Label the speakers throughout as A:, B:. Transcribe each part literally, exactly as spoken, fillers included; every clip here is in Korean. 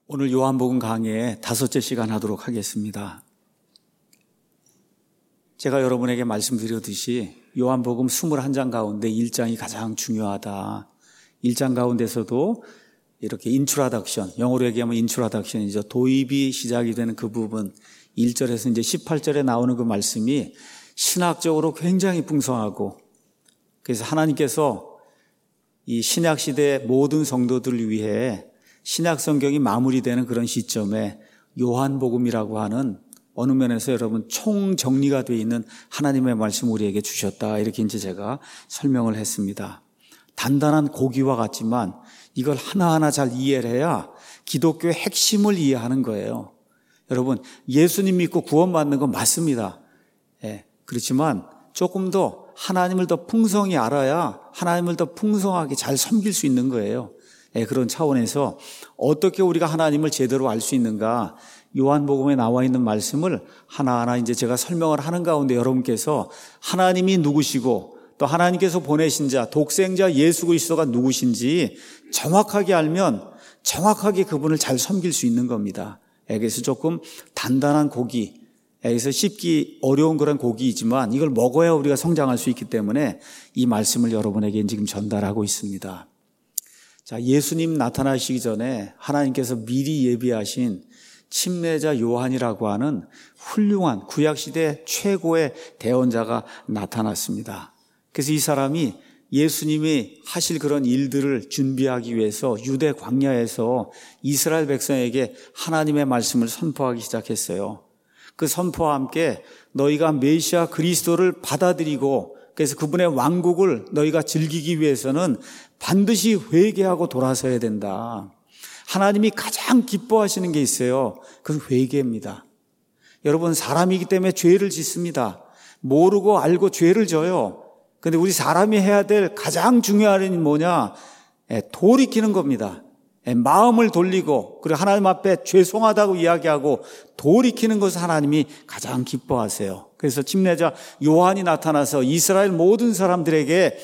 A: 오늘 요한복음 강의의 다섯째 시간 하도록 하겠습니다. 제가 여러분에게 말씀드렸듯이 요한복음 이십일 장 가운데 일 장이 가장 중요하다. 일 장 가운데서도 이렇게 인트로덕션, 영어로 얘기하면 인트로덕션이죠. 도입이 시작이 되는 그 부분, 일 절에서 이제 십팔 절에 나오는 그 말씀이 신학적으로 굉장히 풍성하고, 그래서 하나님께서 이 신약 시대의 모든 성도들을 위해 신약 성경이 마무리되는 그런 시점에 요한복음이라고 하는 어느 면에서 여러분 총정리가 되어 있는 하나님의 말씀 우리에게 주셨다. 이렇게 이제 제가 설명을 했습니다. 단단한 고기와 같지만 이걸 하나하나 잘 이해를 해야 기독교의 핵심을 이해하는 거예요. 여러분, 예수님 믿고 구원받는 건 맞습니다. 예, 그렇지만 조금 더 하나님을 더 풍성히 알아야 하나님을 더 풍성하게 잘 섬길 수 있는 거예요. 예, 그런 차원에서 어떻게 우리가 하나님을 제대로 알 수 있는가, 요한복음에 나와 있는 말씀을 하나하나 이제 제가 설명을 하는 가운데 여러분께서 하나님이 누구시고 또 하나님께서 보내신 자, 독생자 예수 그리스도가 누구신지 정확하게 알면 정확하게 그분을 잘 섬길 수 있는 겁니다. 예, 그래서 조금 단단한 고기, 그래서 씹기 어려운 그런 고기이지만 이걸 먹어야 우리가 성장할 수 있기 때문에 이 말씀을 여러분에게 지금 전달하고 있습니다. 자, 예수님 나타나시기 전에 하나님께서 미리 예비하신 침례자 요한이라고 하는 훌륭한 구약시대 최고의 대언자가 나타났습니다. 그래서 이 사람이 예수님이 하실 그런 일들을 준비하기 위해서 유대 광야에서 이스라엘 백성에게 하나님의 말씀을 선포하기 시작했어요. 그 선포와 함께 너희가 메시아 그리스도를 받아들이고 그래서 그분의 왕국을 너희가 즐기기 위해서는 반드시 회개하고 돌아서야 된다. 하나님이 가장 기뻐하시는 게 있어요. 그건 회개입니다. 여러분, 사람이기 때문에 죄를 짓습니다. 모르고 알고 죄를 져요. 그런데 우리 사람이 해야 될 가장 중요한 일이 뭐냐? 돌이키는 겁니다. 마음을 돌리고 그리고 하나님 앞에 죄송하다고 이야기하고 돌이키는 것을 하나님이 가장 기뻐하세요. 그래서 침례자 요한이 나타나서 이스라엘 모든 사람들에게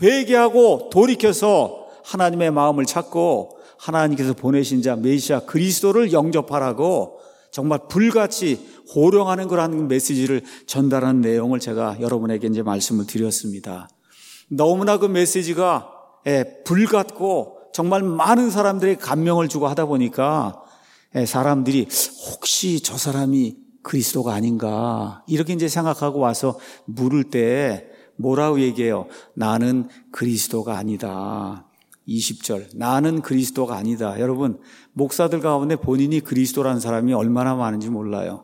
A: 회개하고 돌이켜서 하나님의 마음을 찾고 하나님께서 보내신 자 메시아 그리스도를 영접하라고 정말 불같이 호령하는 거라는 메시지를 전달하는 내용을 제가 여러분에게 이제 말씀을 드렸습니다. 너무나 그 메시지가 불같고 정말 많은 사람들에게 감명을 주고 하다 보니까 사람들이 혹시 저 사람이 그리스도가 아닌가 이렇게 이제 생각하고 와서 물을 때 뭐라고 얘기해요? 나는 그리스도가 아니다. 이십 절, 나는 그리스도가 아니다. 여러분, 목사들 가운데 본인이 그리스도라는 사람이 얼마나 많은지 몰라요.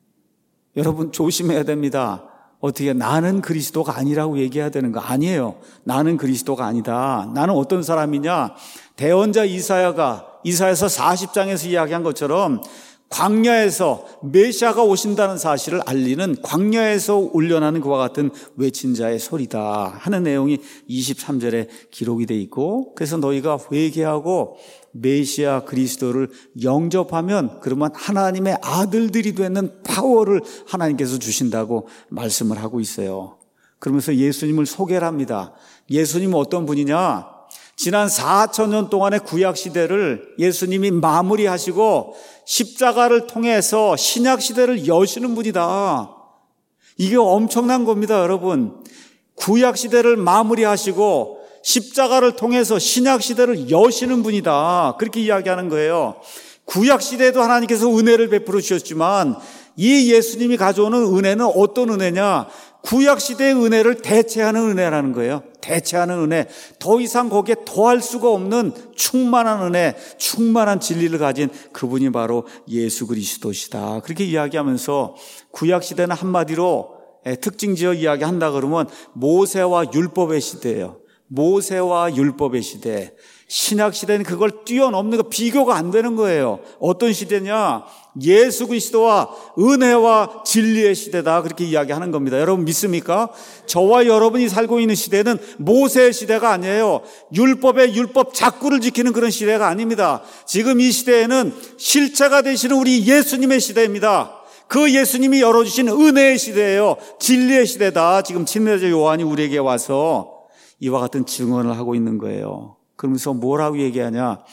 A: 여러분 조심해야 됩니다. 어떻게 나는 그리스도가 아니라고 얘기해야 되는 거 아니에요. 나는 그리스도가 아니다. 나는 어떤 사람이냐? 대언자 이사야가 이사야서 사십 장에서 이야기한 것처럼 광야에서 메시아가 오신다는 사실을 알리는 광야에서 울려나는 그와 같은 외친 자의 소리다 하는 내용이 이십삼 절에 기록이 돼 있고, 그래서 너희가 회개하고 메시아 그리스도를 영접하면 그러면 하나님의 아들들이 되는 파워를 하나님께서 주신다고 말씀을 하고 있어요. 그러면서 예수님을 소개를 합니다. 예수님은 어떤 분이냐? 지난 사천 년 동안의 구약시대를 예수님이 마무리하시고 십자가를 통해서 신약시대를 여시는 분이다. 이게 엄청난 겁니다, 여러분. 구약시대를 마무리하시고 십자가를 통해서 신약시대를 여시는 분이다. 그렇게 이야기하는 거예요. 구약시대에도 하나님께서 은혜를 베풀어 주셨지만 이 예수님이 가져오는 은혜는 어떤 은혜냐? 구약시대의 은혜를 대체하는 은혜라는 거예요. 대체하는 은혜. 더 이상 거기에 더할 수가 없는 충만한 은혜, 충만한 진리를 가진 그분이 바로 예수 그리스도시다. 그렇게 이야기하면서 구약시대는 한마디로 특징지어 이야기한다 그러면 모세와 율법의 시대예요. 모세와 율법의 시대. 신약시대는 그걸 뛰어넘는 거, 비교가 안 되는 거예요. 어떤 시대냐? 예수 그리스도와 은혜와 진리의 시대다. 그렇게 이야기하는 겁니다. 여러분 믿습니까? 저와 여러분이 살고 있는 시대는 모세의 시대가 아니에요. 율법의 율법 작구를 지키는 그런 시대가 아닙니다. 지금 이 시대에는 실체가 되시는 우리 예수님의 시대입니다. 그 예수님이 열어주신 은혜의 시대예요. 진리의 시대다. 지금 침례자 요한이 우리에게 와서 이와 같은 증언을 하고 있는 거예요. 그러면서 뭐라고 얘기하냐?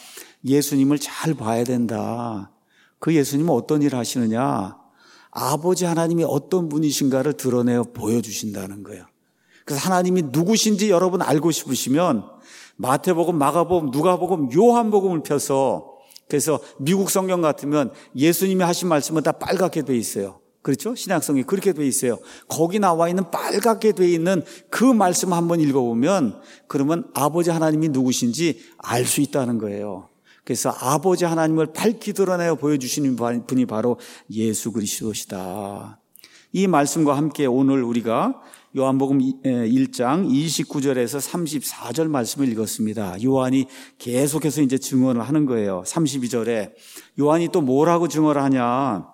A: 예수님을 잘 봐야 된다. 그 예수님은 어떤 일을 하시느냐? 아버지 하나님이 어떤 분이신가를 드러내어 보여주신다는 거예요. 그래서 하나님이 누구신지 여러분 알고 싶으시면 마태복음, 마가복음, 누가복음, 요한복음을 펴서, 그래서 미국 성경 같으면 예수님이 하신 말씀은 다 빨갛게 돼 있어요. 그렇죠? 신약성경이 그렇게 돼 있어요. 거기 나와 있는 빨갛게 돼 있는 그 말씀 한번 읽어보면 그러면 아버지 하나님이 누구신지 알 수 있다는 거예요. 그래서 아버지 하나님을 밝히 드러내어 보여주시는 분이 바로 예수 그리스도시다. 이 말씀과 함께 오늘 우리가 요한복음 일 장 이십구 절에서 삼십사 절 말씀을 읽었습니다. 요한이 계속해서 이제 증언을 하는 거예요. 삼십이 절에 요한이 또 뭐라고 증언을 하냐?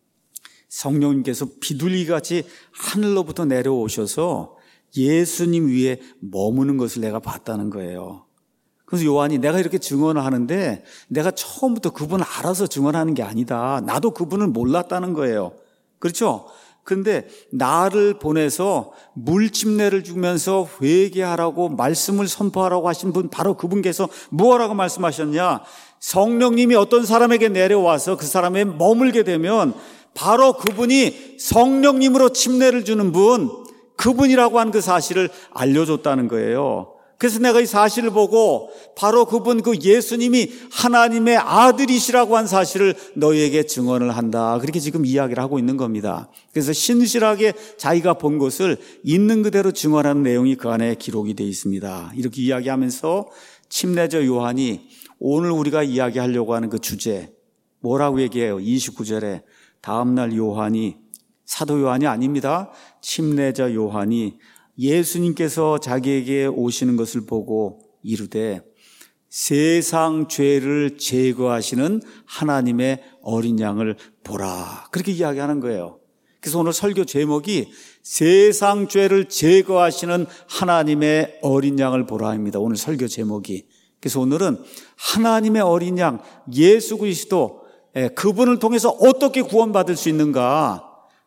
A: 성령님께서 비둘기같이 하늘로부터 내려오셔서 예수님 위에 머무는 것을 내가 봤다는 거예요. 그래서 요한이 내가 이렇게 증언을 하는데 내가 처음부터 그분을 알아서 증언하는 게 아니다. 나도 그분을 몰랐다는 거예요. 그렇죠? 그런데 나를 보내서 물침례를 주면서 회개하라고 말씀을 선포하라고 하신 분, 바로 그분께서 무엇라고 말씀하셨냐? 성령님이 어떤 사람에게 내려와서 그 사람에 머물게 되면 바로 그분이 성령님으로 침례를 주는 분, 그분이라고 하는 그 사실을 알려줬다는 거예요. 그래서 내가 이 사실을 보고 바로 그분, 그 예수님이 하나님의 아들이시라고 한 사실을 너희에게 증언을 한다. 그렇게 지금 이야기를 하고 있는 겁니다. 그래서 신실하게 자기가 본 것을 있는 그대로 증언하는 내용이 그 안에 기록이 되어 있습니다. 이렇게 이야기하면서 침례자 요한이 오늘 우리가 이야기하려고 하는 그 주제, 뭐라고 얘기해요? 이십구 절에 다음날 요한이, 사도 요한이 아닙니다. 침례자 요한이 예수님께서 자기에게 오시는 것을 보고 이르되 세상 죄를 제거하시는 하나님의 어린 양을 보라. 그렇게 이야기하는 거예요. 그래서 오늘 설교 제목이 세상 죄를 제거하시는 하나님의 어린 양을 보라입니다. 오늘 설교 제목이. 그래서 오늘은 하나님의 어린 양 예수 그리스도, 그분을 통해서 어떻게 구원받을 수 있는가,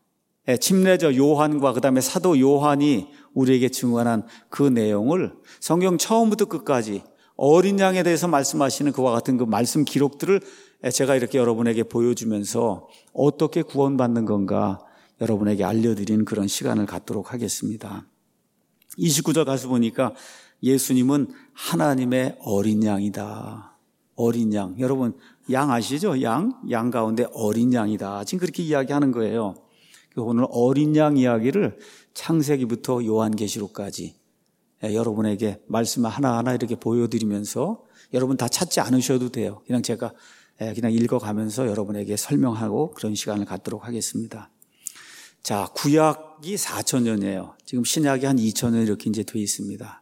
A: 침례자 요한과 그 다음에 사도 요한이 우리에게 증언한 그 내용을 성경 처음부터 끝까지 어린 양에 대해서 말씀하시는 그와 같은 그 말씀 기록들을 제가 이렇게 여러분에게 보여주면서 어떻게 구원받는 건가 여러분에게 알려드리는 그런 시간을 갖도록 하겠습니다. 이십구 절 가서 보니까 예수님은 하나님의 어린 양이다. 어린 양. 여러분 양 아시죠? 양? 양 가운데 어린 양이다. 지금 그렇게 이야기하는 거예요. 오늘 어린 양 이야기를 창세기부터 요한계시록까지 여러분에게 말씀을 하나하나 이렇게 보여드리면서 여러분 다 찾지 않으셔도 돼요. 그냥 제가 그냥 읽어가면서 여러분에게 설명하고 그런 시간을 갖도록 하겠습니다. 자, 구약이 사천 년이에요. 지금 신약이 한 이천 년 이렇게 이제 돼 있습니다.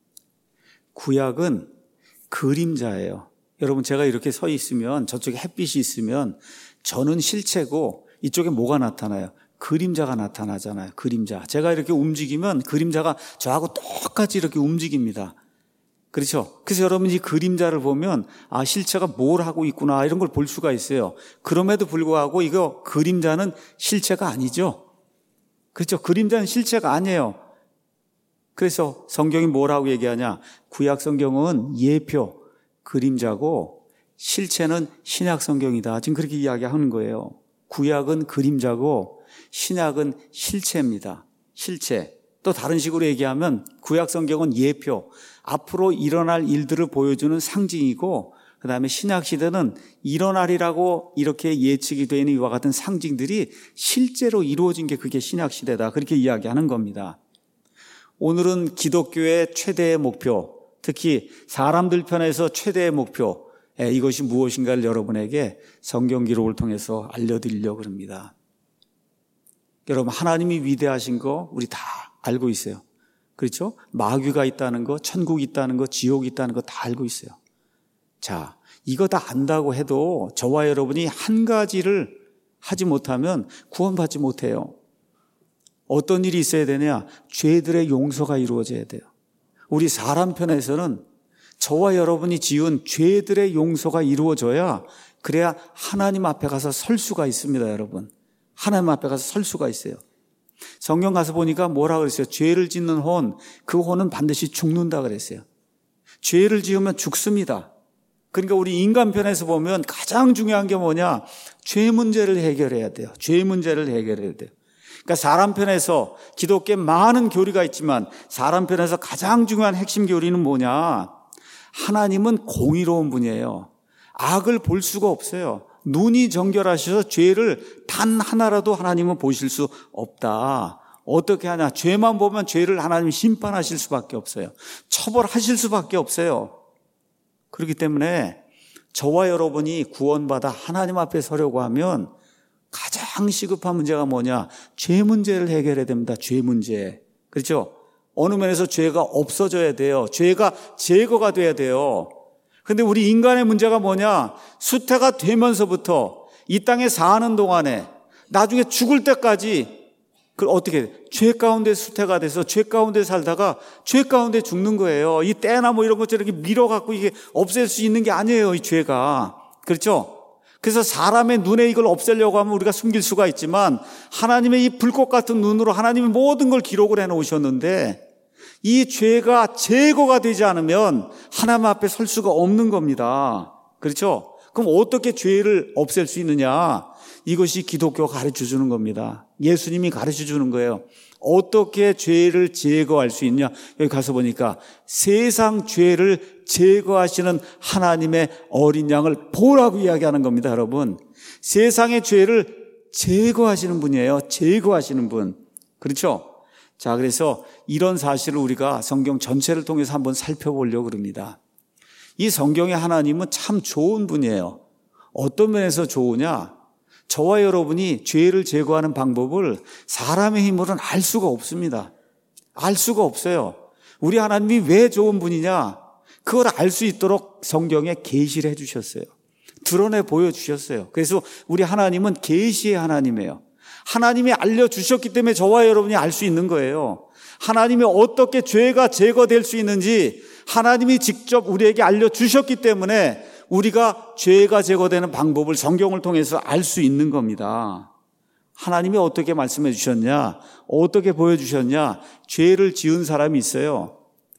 A: 구약은 그림자예요. 여러분 제가 이렇게 서 있으면 저쪽에 햇빛이 있으면 저는 실체고 이쪽에 뭐가 나타나요? 그림자가 나타나잖아요. 그림자. 제가 이렇게 움직이면 그림자가 저하고 똑같이 이렇게 움직입니다. 그렇죠? 그래서 여러분이 그림자를 보면 아, 실체가 뭘 하고 있구나 이런 걸 볼 수가 있어요. 그럼에도 불구하고 이거 그림자는 실체가 아니죠. 그렇죠? 그림자는 실체가 아니에요. 그래서 성경이 뭐라고 얘기하냐? 구약 성경은 예표, 그림자고 실체는 신약 성경이다. 지금 그렇게 이야기하는 거예요. 구약은 그림자고 신약은 실체입니다. 실체. 또 다른 식으로 얘기하면 구약 성경은 예표, 앞으로 일어날 일들을 보여주는 상징이고 그 다음에 신약 시대는 일어나리라고 이렇게 예측이 되는 이와 같은 상징들이 실제로 이루어진 게 그게 신약 시대다. 그렇게 이야기하는 겁니다. 오늘은 기독교의 최대의 목표, 특히 사람들 편에서 최대의 목표, 이것이 무엇인가를 여러분에게 성경 기록을 통해서 알려드리려고 합니다. 여러분 하나님이 위대하신 거 우리 다 알고 있어요. 그렇죠? 마귀가 있다는 거, 천국이 있다는 거, 지옥이 있다는 거 다 알고 있어요. 자, 이거 다 안다고 해도 저와 여러분이 한 가지를 하지 못하면 구원받지 못해요. 어떤 일이 있어야 되냐? 죄들의 용서가 이루어져야 돼요. 우리 사람 편에서는 저와 여러분이 지은 죄들의 용서가 이루어져야 그래야 하나님 앞에 가서 설 수가 있습니다, 여러분. 하나님 앞에 가서 설 수가 있어요. 성경 가서 보니까 뭐라 그랬어요? 죄를 짓는 혼, 그 혼은 반드시 죽는다 그랬어요. 죄를 지으면 죽습니다. 그러니까 우리 인간편에서 보면 가장 중요한 게 뭐냐? 죄 문제를 해결해야 돼요. 죄 문제를 해결해야 돼요. 그러니까 사람 편에서 기독교에 많은 교리가 있지만 사람 편에서 가장 중요한 핵심 교리는 뭐냐? 하나님은 공의로운 분이에요. 악을 볼 수가 없어요. 눈이 정결하셔서 죄를 단 하나라도 하나님은 보실 수 없다. 어떻게 하냐? 죄만 보면 죄를 하나님이 심판하실 수밖에 없어요. 처벌하실 수밖에 없어요. 그렇기 때문에 저와 여러분이 구원받아 하나님 앞에 서려고 하면 가장 시급한 문제가 뭐냐? 죄 문제를 해결해야 됩니다. 죄 문제. 그렇죠? 어느 면에서 죄가 없어져야 돼요. 죄가 제거가 돼야 돼요. 그런데 우리 인간의 문제가 뭐냐? 수태가 되면서부터 이 땅에 사는 동안에 나중에 죽을 때까지 그 어떻게 죄 가운데 수태가 돼서 죄 가운데 살다가 죄 가운데 죽는 거예요. 이 때나 뭐 이런 것처럼 이렇게 밀어갖고 이게 없앨 수 있는 게 아니에요. 이 죄가. 그렇죠? 그래서 사람의 눈에 이걸 없애려고 하면 우리가 숨길 수가 있지만 하나님의 이 불꽃 같은 눈으로 하나님이 모든 걸 기록을 해놓으셨는데 이 죄가 제거가 되지 않으면 하나님 앞에 설 수가 없는 겁니다. 그렇죠? 그럼 어떻게 죄를 없앨 수 있느냐? 이것이 기독교가 가르쳐 주는 겁니다. 예수님이 가르쳐 주는 거예요. 어떻게 죄를 제거할 수 있냐? 여기 가서 보니까 세상 죄를 제거하시는 하나님의 어린 양을 보라고 이야기하는 겁니다, 여러분. 세상의 죄를 제거하시는 분이에요. 제거하시는 분. 그렇죠? 자, 그래서 이런 사실을 우리가 성경 전체를 통해서 한번 살펴보려고 그럽니다. 이 성경의 하나님은 참 좋은 분이에요. 어떤 면에서 좋으냐? 저와 여러분이 죄를 제거하는 방법을 사람의 힘으로는 알 수가 없습니다. 알 수가 없어요. 우리 하나님이 왜 좋은 분이냐? 그걸 알 수 있도록 성경에 계시를 해주셨어요. 드러내 보여주셨어요. 그래서 우리 하나님은 계시의 하나님이에요. 하나님이 알려주셨기 때문에 저와 여러분이 알 수 있는 거예요. 하나님이 어떻게 죄가 제거될 수 있는지 하나님이 직접 우리에게 알려주셨기 때문에 우리가 죄가 제거되는 방법을 성경을 통해서 알 수 있는 겁니다. 하나님이 어떻게 말씀해 주셨냐? 어떻게 보여주셨냐? 죄를 지은 사람이 있어요.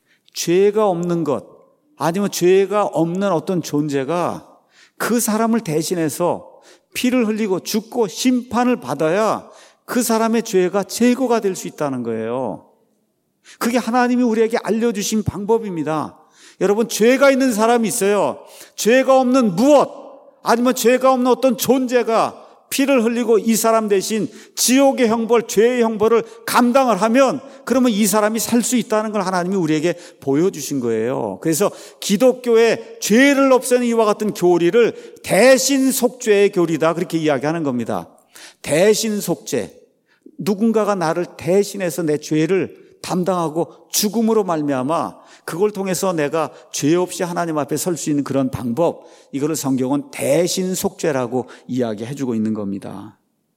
A: 죄가 없는 것, 아니면 죄가 없는 어떤 존재가 그 사람을 대신해서 피를 흘리고 죽고 심판을 받아야 그 사람의 죄가 제거가 될 수 있다는 거예요. 그게 하나님이 우리에게 알려주신 방법입니다. 여러분, 죄가 있는 사람이 있어요. 죄가 없는 무엇, 아니면 죄가 없는 어떤 존재가 피를 흘리고 이 사람 대신 지옥의 형벌, 죄의 형벌을 감당을 하면 그러면 이 사람이 살 수 있다는 걸 하나님이 우리에게 보여주신 거예요. 그래서 기독교의 죄를 없애는 이와 같은 교리를 대신 속죄의 교리다, 그렇게 이야기하는 겁니다. 대신 속죄. 누군가가 나를 대신해서 내 죄를 담당하고 죽음으로 말미암아 그걸 통해서 내가 죄 없이 하나님 앞에 설 수 있는 그런 방법, 이거를 성경은 대신 속죄라고 이야기해주고 있는 겁니다.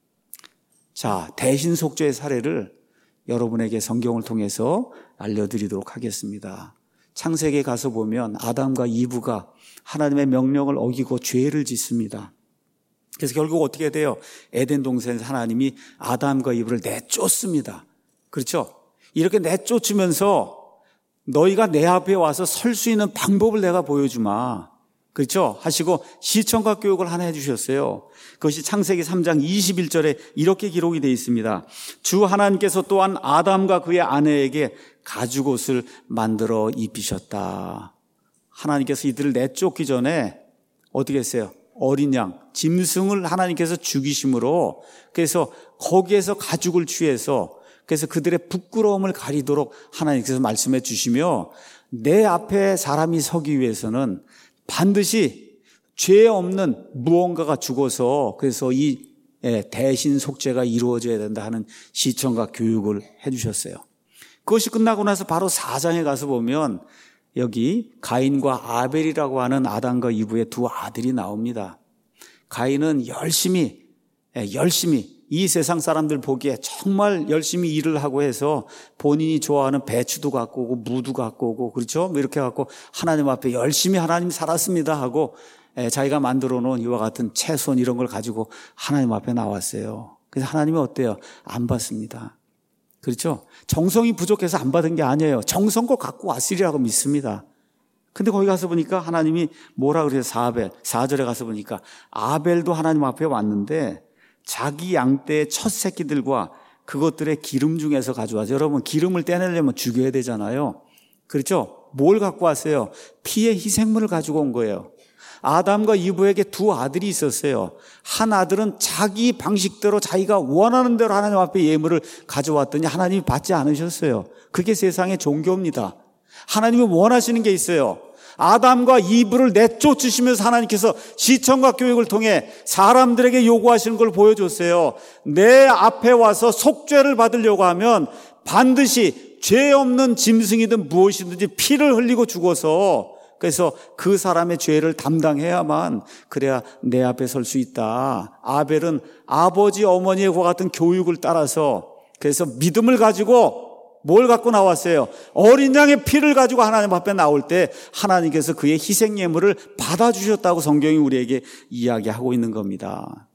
A: 자, 대신 속죄의 사례를 여러분에게 성경을 통해서 알려드리도록 하겠습니다. 창세기에 가서 보면 아담과 이브가 하나님의 명령을 어기고 죄를 짓습니다. 그래서 결국 어떻게 돼요? 에덴 동산에서 하나님이 아담과 이브를 내쫓습니다. 그렇죠? 이렇게 내쫓으면서 너희가 내 앞에 와서 설 수 있는 방법을 내가 보여주마. 그렇죠? 하시고 시청각 교육을 하나 해주셨어요. 그것이 창세기 삼 장 이십일 절에 이렇게 기록이 되어 있습니다. 주 하나님께서 또한 아담과 그의 아내에게 가죽옷을 만들어 입히셨다. 하나님께서 이들을 내쫓기 전에 어떻게 했어요? 어린 양, 짐승을 하나님께서 죽이심으로, 그래서 거기에서 가죽을 취해서, 그래서 그들의 부끄러움을 가리도록 하나님께서 말씀해 주시며, 내 앞에 사람이 서기 위해서는 반드시 죄 없는 무언가가 죽어서, 그래서 이 대신 속죄가 이루어져야 된다 하는 시청각 교육을 해 주셨어요. 그것이 끝나고 나서 바로 사 장에 가서 보면 여기 가인과 아벨이라고 하는 아담과 이브의 두 아들이 나옵니다. 가인은 열심히 열심히 이 세상 사람들 보기에 정말 열심히 일을 하고 해서 본인이 좋아하는 배추도 갖고 오고 무도 갖고 오고, 그렇죠? 이렇게 갖고 하나님 앞에 열심히 하나님 살았습니다 하고 자기가 만들어 놓은 이와 같은 채소는 이런 걸 가지고 하나님 앞에 나왔어요. 그래서 하나님이 어때요? 안 받습니다. 그렇죠? 정성이 부족해서 안 받은 게 아니에요. 정성껏 갖고 왔으리라고 믿습니다. 근데 거기 가서 보니까 하나님이 뭐라 그래요? 사벨. 사 절에 가서 보니까 아벨도 하나님 앞에 왔는데 자기 양떼의 첫 새끼들과 그것들의 기름 중에서 가져와서, 여러분 기름을 떼내려면 죽여야 되잖아요. 그렇죠? 뭘 갖고 왔어요? 피의 희생물을 가지고 온 거예요. 아담과 이브에게 두 아들이 있었어요. 한 아들은 자기 방식대로 자기가 원하는 대로 하나님 앞에 예물을 가져왔더니 하나님이 받지 않으셨어요. 그게 세상의 종교입니다. 하나님이 원하시는 게 있어요. 아담과 이브를 내쫓으시면서 하나님께서 시청과 교육을 통해 사람들에게 요구하시는 걸 보여줬어요. 내 앞에 와서 속죄를 받으려고 하면 반드시 죄 없는 짐승이든 무엇이든지 피를 흘리고 죽어서, 그래서 그 사람의 죄를 담당해야만 그래야 내 앞에 설 수 있다. 아벨은 아버지 어머니의 과 같은 교육을 따라서, 그래서 믿음을 가지고 뭘 갖고 나왔어요? 어린 양의 피를 가지고 하나님 앞에 나올 때 하나님께서 그의 희생 예물을 받아주셨다고 성경이 우리에게 이야기하고 있는 겁니다.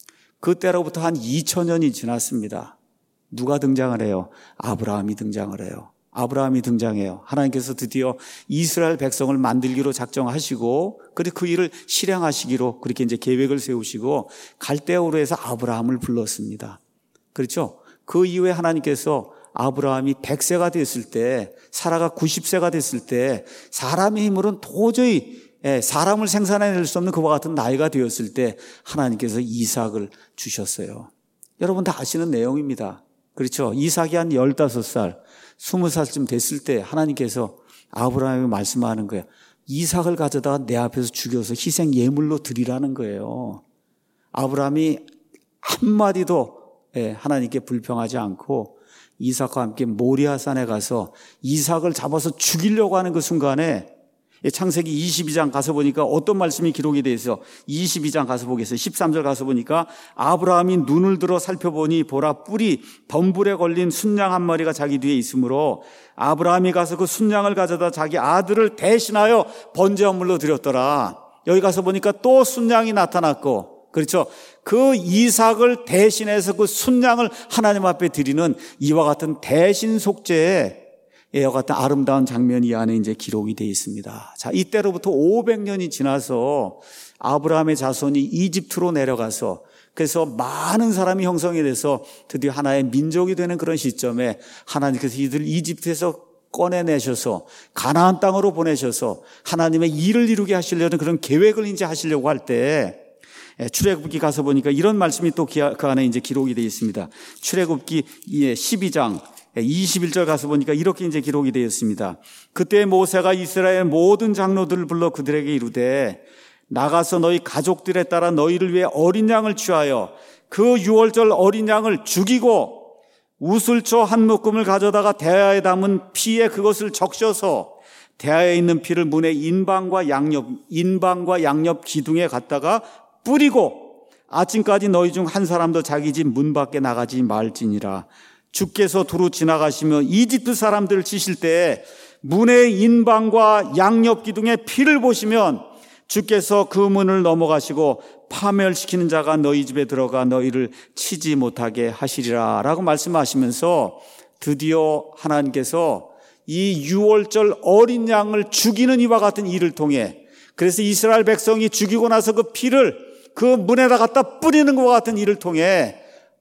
A: 그때로부터 한 이천 년이 지났습니다. 누가 등장을 해요? 아브라함이 등장을 해요. 아브라함이 등장해요. 하나님께서 드디어 이스라엘 백성을 만들기로 작정하시고, 그리고 그 일을 실행하시기로 그렇게 이제 계획을 세우시고 갈대아우르에서 아브라함을 불렀습니다. 그렇죠? 그 이후에 하나님께서 아브라함이 백 세가 됐을 때, 사라가 구십 세가 됐을 때, 사람의 힘으로는 도저히 사람을 생산해낼 수 없는 그와 같은 나이가 되었을 때 하나님께서 이삭을 주셨어요. 여러분 다 아시는 내용입니다. 그렇죠? 이삭이 한 열다섯 살, 스무 살쯤 됐을 때 하나님께서 아브라함에게 말씀하는 거예요. 이삭을 가져다가 내 앞에서 죽여서 희생 예물로 드리라는 거예요. 아브라함이 한마디도 하나님께 불평하지 않고 이삭과 함께 모리아산에 가서 이삭을 잡아서 죽이려고 하는 그 순간에, 창세기 이십이 장 가서 보니까 어떤 말씀이 기록이 되어 있어. 이십이 장 가서 보겠어요. 십삼 절 가서 보니까 아브라함이 눈을 들어 살펴보니 보라, 뿔이 덤불에 걸린 순양 한 마리가 자기 뒤에 있으므로 아브라함이 가서 그 순양을 가져다 자기 아들을 대신하여 번제물로 드렸더라. 여기 가서 보니까 또 순양이 나타났고, 그렇죠? 그 이삭을 대신해서 그 순양을 하나님 앞에 드리는 이와 같은 대신 속죄의 이와 같은 아름다운 장면이 이 안에 이제 기록이 되어 있습니다. 자, 이때로부터 오백 년이 지나서 아브라함의 자손이 이집트로 내려가서, 그래서 많은 사람이 형성이 돼서 드디어 하나의 민족이 되는 그런 시점에 하나님께서 이들 이집트에서 꺼내내셔서 가나안 땅으로 보내셔서 하나님의 일을 이루게 하시려는 그런 계획을 이제 하시려고 할 때, 출애굽기 가서 보니까 이런 말씀이 또 그 안에 이제 기록이 되어 있습니다. 출애굽기 십이 장 이십일 절 가서 보니까 이렇게 이제 기록이 되어 있습니다. 그때 모세가 이스라엘 모든 장로들을 불러 그들에게 이르되, 나가서 너희 가족들에 따라 너희를 위해 어린 양을 취하여 그 유월절 어린 양을 죽이고 우슬초 한 묶음을 가져다가 대야에 담은 피에 그것을 적셔서 대야에 있는 피를 문의 인방과 양옆 인방과 양옆 기둥에 갖다가 뿌리고 아침까지 너희 중 한 사람도 자기 집 문 밖에 나가지 말지니라. 주께서 두루 지나가시며 이집트 사람들을 치실 때 문의 인방과 양옆 기둥에 피를 보시면 주께서 그 문을 넘어가시고 파멸시키는 자가 너희 집에 들어가 너희를 치지 못하게 하시리라 라고 말씀하시면서 드디어 하나님께서 이 유월절 어린 양을 죽이는 이와 같은 일을 통해, 그래서 이스라엘 백성이 죽이고 나서 그 피를 그 문에다 갖다 뿌리는 것과 같은 일을 통해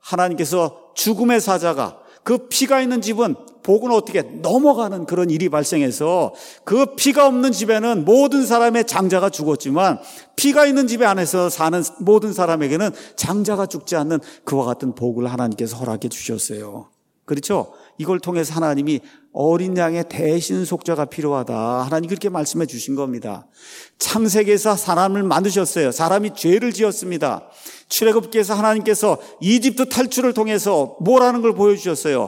A: 하나님께서 죽음의 사자가, 그 피가 있는 집은 복은 어떻게 넘어가는 그런 일이 발생해서 그 피가 없는 집에는 모든 사람의 장자가 죽었지만 피가 있는 집에 안에서 사는 모든 사람에게는 장자가 죽지 않는 그와 같은 복을 하나님께서 허락해 주셨어요. 그렇죠? 이걸 통해서 하나님이 어린 양의 대신 속죄가 필요하다, 하나님 그렇게 말씀해 주신 겁니다. 창세기에서 사람을 만드셨어요. 사람이 죄를 지었습니다. 출애굽기에서 하나님께서 이집트 탈출을 통해서 뭐라는 걸 보여주셨어요.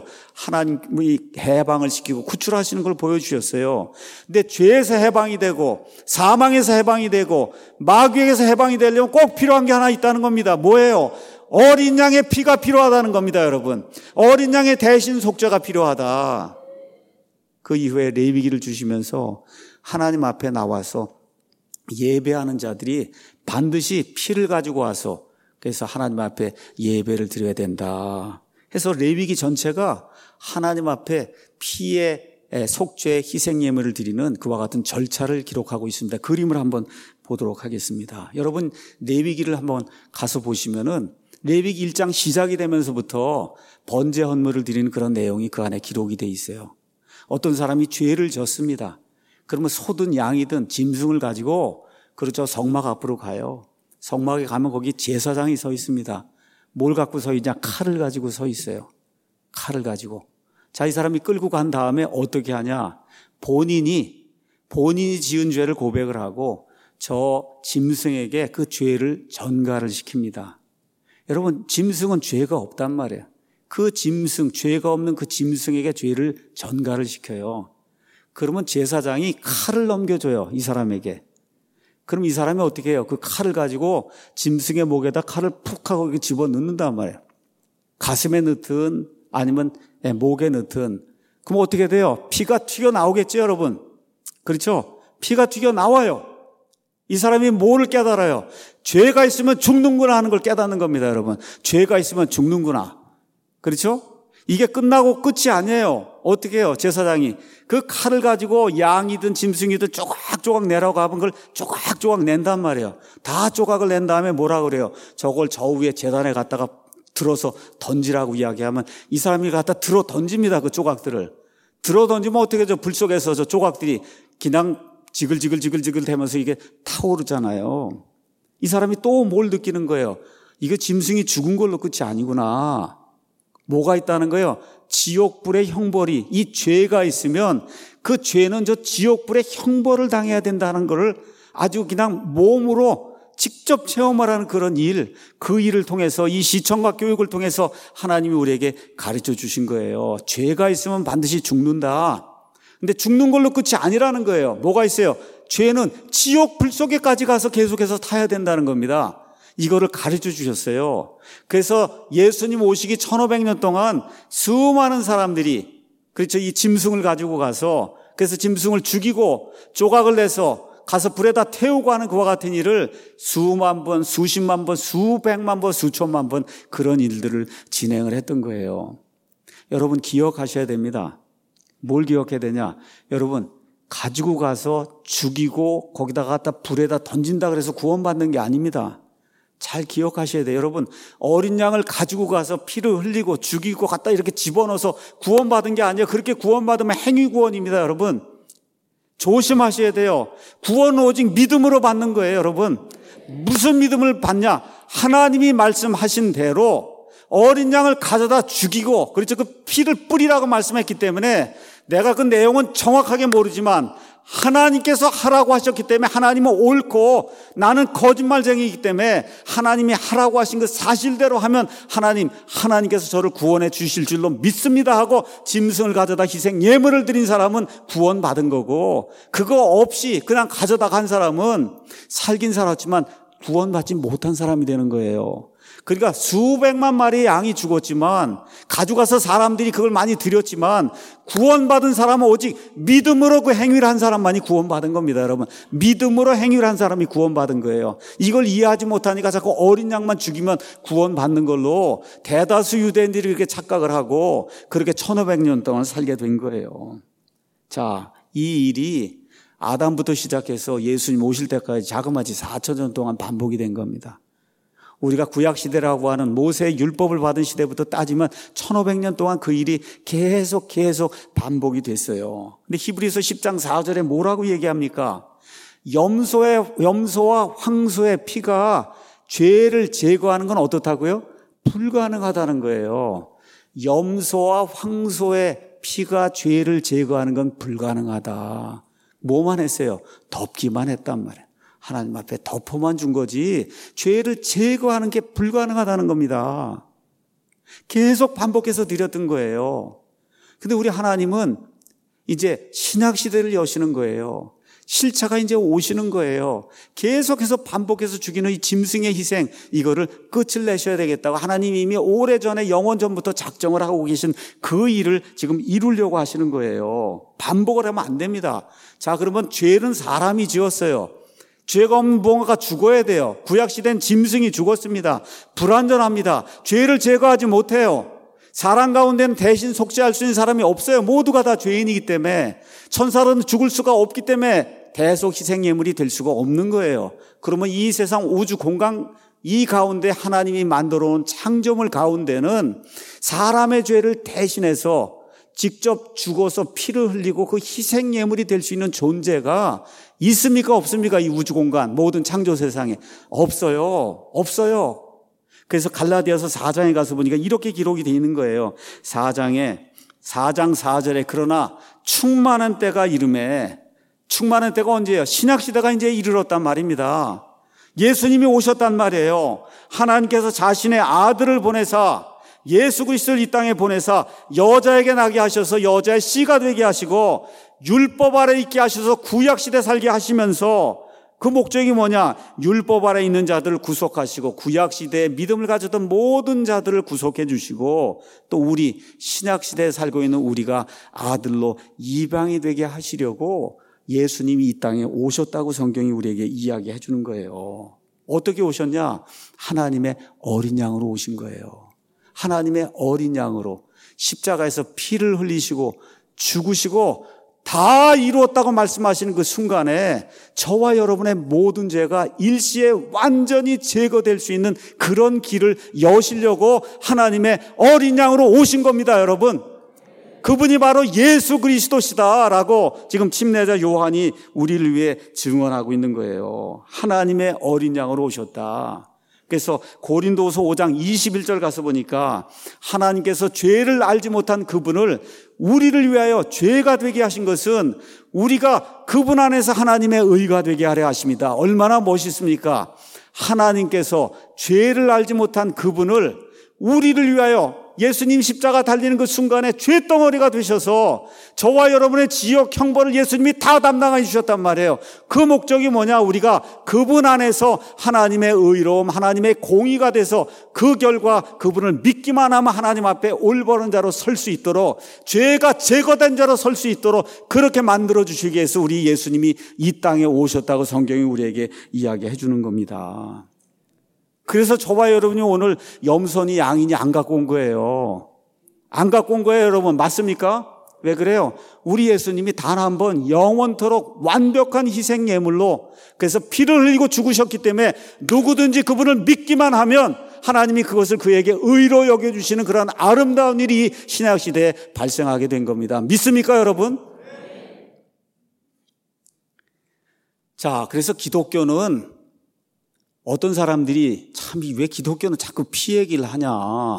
A: 하나님이 해방을 시키고 구출하시는 걸 보여주셨어요. 근데 죄에서 해방이 되고 사망에서 해방이 되고 마귀에게서 해방이 되려면 꼭 필요한 게 하나 있다는 겁니다. 뭐예요? 어린 양의 피가 필요하다는 겁니다, 여러분. 어린 양의 대신 속죄가 필요하다. 그 이후에 레위기를 주시면서 하나님 앞에 나와서 예배하는 자들이 반드시 피를 가지고 와서, 그래서 하나님 앞에 예배를 드려야 된다 해서 레위기 전체가 하나님 앞에 피의 속죄 희생 예물을 드리는 그와 같은 절차를 기록하고 있습니다. 그림을 한번 보도록 하겠습니다. 여러분 레위기를 한번 가서 보시면은 레위기 일 장 시작이 되면서부터 번제 헌물을 드리는 그런 내용이 그 안에 기록이 돼 있어요. 어떤 사람이 죄를 졌습니다. 그러면 소든 양이든 짐승을 가지고 그렇죠 성막 앞으로 가요. 성막에 가면 거기 제사장이 서 있습니다. 뭘 갖고 서 있냐? 칼을 가지고 서 있어요. 칼을 가지고. 자, 이 사람이 끌고 간 다음에 어떻게 하냐? 본인이 본인이 지은 죄를 고백을 하고 저 짐승에게 그 죄를 전가를 시킵니다. 여러분 짐승은 죄가 없단 말이에요. 그 짐승, 죄가 없는 그 짐승에게 죄를 전가를 시켜요. 그러면 제사장이 칼을 넘겨줘요. 이 사람에게. 그럼 이 사람이 어떻게 해요? 그 칼을 가지고 짐승의 목에다 칼을 푹 하고 이렇게 집어넣는단 말이에요. 가슴에 넣든 아니면 목에 넣든. 그럼 어떻게 돼요? 피가 튀어나오겠죠, 여러분? 그렇죠? 피가 튀어나와요. 이 사람이 뭐를 깨달아요? 죄가 있으면 죽는구나 하는 걸 깨닫는 겁니다, 여러분. 죄가 있으면 죽는구나. 그렇죠? 이게 끝나고 끝이 아니에요. 어떻게 해요? 제사장이 그 칼을 가지고 양이든 짐승이든 조각조각 내라고 하면 그걸 조각조각 낸단 말이에요. 다 조각을 낸 다음에 뭐라 그래요? 저걸 저 위에 제단에 갖다가 들어서 던지라고 이야기하면 이 사람이 갖다 들어 던집니다. 그 조각들을. 들어 던지면 어떻게 저 불 속에서 저 조각들이 그냥 지글지글지글지글 되면서 이게 타오르잖아요. 이 사람이 또 뭘 느끼는 거예요? 이거 짐승이 죽은 걸로 끝이 아니구나. 뭐가 있다는 거예요? 지옥불의 형벌이, 이 죄가 있으면 그 죄는 저 지옥불의 형벌을 당해야 된다는 것을 아주 그냥 몸으로 직접 체험하라는 그런 일, 그 일을 통해서 이 시청과 교육을 통해서 하나님이 우리에게 가르쳐 주신 거예요. 죄가 있으면 반드시 죽는다. 근데 죽는 걸로 끝이 아니라는 거예요. 뭐가 있어요? 죄는 지옥불 속에까지 가서 계속해서 타야 된다는 겁니다. 이거를 가르쳐 주셨어요. 그래서 예수님 오시기 천오백 년 동안 수많은 사람들이 그렇죠. 이 짐승을 가지고 가서 그래서 짐승을 죽이고 조각을 내서 가서 불에다 태우고 하는 그와 같은 일을 수만 번, 수십만 번, 수백만 번, 수천만 번 그런 일들을 진행을 했던 거예요. 여러분 기억하셔야 됩니다. 뭘 기억해야 되냐? 여러분 가지고 가서 죽이고 거기다가 갖다 불에다 던진다 그래서 구원받는 게 아닙니다. 잘 기억하셔야 돼요. 여러분 어린 양을 가지고 가서 피를 흘리고 죽이고 갖다 이렇게 집어넣어서 구원받은 게 아니에요. 그렇게 구원받으면 행위구원입니다. 여러분 조심하셔야 돼요. 구원은 오직 믿음으로 받는 거예요. 여러분 무슨 믿음을 받냐? 하나님이 말씀하신 대로 어린 양을 가져다 죽이고 그렇죠. 그 피를 뿌리라고 말씀했기 때문에 내가 그 내용은 정확하게 모르지만 하나님께서 하라고 하셨기 때문에 하나님은 옳고 나는 거짓말쟁이이기 때문에 하나님이 하라고 하신 그 사실대로 하면 하나님, 하나님께서 저를 구원해 주실 줄로 믿습니다 하고 짐승을 가져다 희생 예물을 드린 사람은 구원받은 거고 그거 없이 그냥 가져다 간 사람은 살긴 살았지만 구원받지 못한 사람이 되는 거예요. 그러니까 수백만 마리의 양이 죽었지만 가져가서 사람들이 그걸 많이 드렸지만 구원받은 사람은 오직 믿음으로 그 행위를 한 사람만이 구원받은 겁니다. 여러분 믿음으로 행위를 한 사람이 구원받은 거예요. 이걸 이해하지 못하니까 자꾸 어린 양만 죽이면 구원받는 걸로 대다수 유대인들이 그렇게 착각을 하고 그렇게 천오백 년 동안 살게 된 거예요. 자, 이 일이 아담부터 시작해서 예수님 오실 때까지 자그마치 사천 년 동안 반복이 된 겁니다. 우리가 구약시대라고 하는 모세의 율법을 받은 시대부터 따지면 천오백 년 동안 그 일이 계속 계속 반복이 됐어요. 근데 히브리서 십 장 사 절에 뭐라고 얘기합니까? 염소의, 염소와 황소의 피가 죄를 제거하는 건 어떻다고요? 불가능하다는 거예요. 염소와 황소의 피가 죄를 제거하는 건 불가능하다. 뭐만 했어요? 덮기만 했단 말이에요. 하나님 앞에 덮어만 준 거지 죄를 제거하는 게 불가능하다는 겁니다. 계속 반복해서 드렸던 거예요. 근데 우리 하나님은 이제 신약시대를 여시는 거예요. 실차가 이제 오시는 거예요. 계속해서 반복해서 죽이는 이 짐승의 희생 이거를 끝을 내셔야 되겠다고 하나님이 이미 오래전에 영원전부터 작정을 하고 계신 그 일을 지금 이루려고 하시는 거예요. 반복을 하면 안 됩니다. 자, 그러면 죄는 사람이 지었어요. 죄가 없는 무언가가 죽어야 돼요. 구약시대는 짐승이 죽었습니다. 불완전합니다. 죄를 제거하지 못해요. 사람 가운데는 대신 속죄할 수 있는 사람이 없어요. 모두가 다 죄인이기 때문에. 천사로는 죽을 수가 없기 때문에 대속 희생 예물이 될 수가 없는 거예요. 그러면 이 세상 우주 공간 이 가운데 하나님이 만들어 놓은 창조물 가운데는 사람의 죄를 대신해서 직접 죽어서 피를 흘리고 그 희생 예물이 될 수 있는 존재가 있습니까? 없습니까? 이 우주 공간 모든 창조 세상에 없어요. 없어요. 그래서 갈라디아서 사 장에 가서 보니까 이렇게 기록이 되어 있는 거예요. 사 장에 사 장 사 절에 그러나 충만한 때가 이름에, 충만한 때가 언제예요? 신약 시대가 이제 이르렀단 말입니다. 예수님이 오셨단 말이에요. 하나님께서 자신의 아들을 보내사 예수 그리스도를 이 땅에 보내사 여자에게 나게 하셔서 여자의 씨가 되게 하시고 율법 아래 있게 하셔서 구약 시대 살게 하시면서 그 목적이 뭐냐? 율법 아래 있는 자들을 구속하시고 구약 시대에 믿음을 가졌던 모든 자들을 구속해 주시고 또 우리 신약 시대에 살고 있는 우리가 아들로 이방이 되게 하시려고 예수님이 이 땅에 오셨다고 성경이 우리에게 이야기해 주는 거예요. 어떻게 오셨냐? 하나님의 어린 양으로 오신 거예요. 하나님의 어린 양으로 십자가에서 피를 흘리시고 죽으시고 다 이루었다고 말씀하시는 그 순간에 저와 여러분의 모든 죄가 일시에 완전히 제거될 수 있는 그런 길을 여시려고 하나님의 어린 양으로 오신 겁니다, 여러분. 그분이 바로 예수 그리스도시다라고 지금 침례자 요한이 우리를 위해 증언하고 있는 거예요. 하나님의 어린 양으로 오셨다. 그래서 고린도후서 오 장 이십일 절 가서 보니까 하나님께서 죄를 알지 못한 그분을 우리를 위하여 죄가 되게 하신 것은 우리가 그분 안에서 하나님의 의가 되게 하려 하십니다. 얼마나 멋있습니까? 하나님께서 죄를 알지 못한 그분을 우리를 위하여 예수님 십자가 달리는 그 순간에 죄덩어리가 되셔서 저와 여러분의 지역 형벌을 예수님이 다 담당해 주셨단 말이에요. 그 목적이 뭐냐? 우리가 그분 안에서 하나님의 의로움, 하나님의 공의가 돼서 그 결과 그분을 믿기만 하면 하나님 앞에 올바른 자로 설 수 있도록, 죄가 제거된 자로 설 수 있도록 그렇게 만들어 주시기 위해서 우리 예수님이 이 땅에 오셨다고 성경이 우리에게 이야기해 주는 겁니다. 그래서 저와 여러분이 오늘 염소니 양이니 안 갖고 온 거예요. 안 갖고 온 거예요, 여러분. 맞습니까? 왜 그래요? 우리 예수님이 단 한 번 영원토록 완벽한 희생 예물로 그래서 피를 흘리고 죽으셨기 때문에 누구든지 그분을 믿기만 하면 하나님이 그것을 그에게 의로 여겨주시는 그런 아름다운 일이 신약 시대에 발생하게 된 겁니다. 믿습니까, 여러분? 자, 그래서 기독교는 어떤 사람들이 참 왜 기독교는 자꾸 피 얘기를 하냐.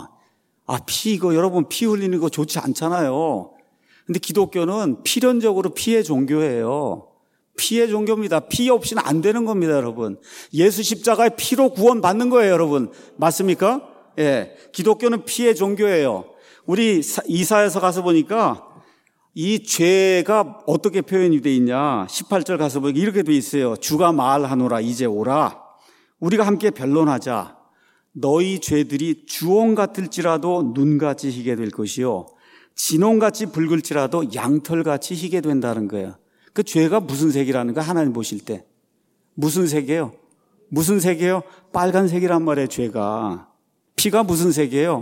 A: 아, 피 이거 여러분 피 흘리는 거 좋지 않잖아요. 근데 기독교는 필연적으로 피의 종교예요. 피의 종교입니다. 피 없이는 안 되는 겁니다, 여러분. 예수 십자가의 피로 구원 받는 거예요, 여러분. 맞습니까? 예. 기독교는 피의 종교예요. 우리 이사야서 가서 보니까 이 죄가 어떻게 표현이 돼 있냐. 십팔 절 가서 보니까 이렇게 돼 있어요. 주가 말하노라 이제 오라. 우리가 함께 변론하자. 너희 죄들이 주홍 같을지라도 눈같이 희게 될 것이요 진홍같이 붉을지라도 양털같이 희게 된다는 거예요. 그 죄가 무슨 색이라는 거 하나님 보실 때 무슨 색이에요? 무슨 색이에요? 빨간색이란 말이에요. 죄가. 피가 무슨 색이에요?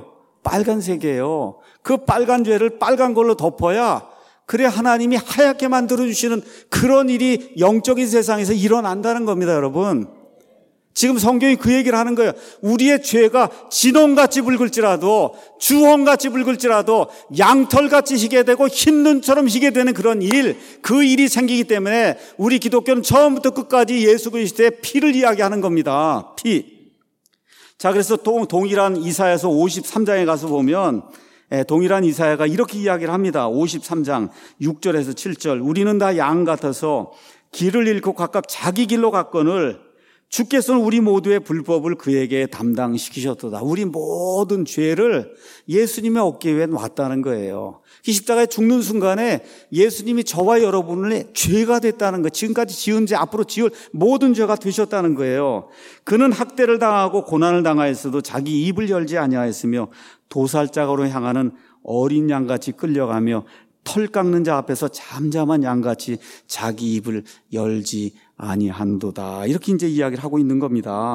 A: 빨간색이에요. 그 빨간 죄를 빨간 걸로 덮어야 그래 하나님이 하얗게 만들어주시는 그런 일이 영적인 세상에서 일어난다는 겁니다, 여러분. 지금 성경이 그 얘기를 하는 거예요. 우리의 죄가 진홍같이 붉을지라도 주홍같이 붉을지라도 양털같이 희게 되고 흰 눈처럼 희게 되는 그런 일, 그 일이 생기기 때문에 우리 기독교는 처음부터 끝까지 예수 그리스도의 피를 이야기하는 겁니다. 피. 자, 그래서 동, 동일한 이사야서 오십삼 장에 가서 보면 동일한 이사야가 이렇게 이야기를 합니다. 오십삼 장 육 절에서 칠 절. 우리는 다 양 같아서 길을 잃고 각각 자기 길로 갔거늘 주께서는 우리 모두의 불법을 그에게 담당시키셨도다. 우리 모든 죄를 예수님의 어깨 위에 놨다는 거예요. 이 십자가에 죽는 순간에 예수님이 저와 여러분의 죄가 됐다는 거, 지금까지 지은 죄, 앞으로 지을 모든 죄가 되셨다는 거예요. 그는 학대를 당하고 고난을 당하였어도 자기 입을 열지 아니하였으며 도살장으로 향하는 어린 양같이 끌려가며 털 깎는 자 앞에서 잠잠한 양같이 자기 입을 열지 아니한도다. 이렇게 이제 이야기를 하고 있는 겁니다.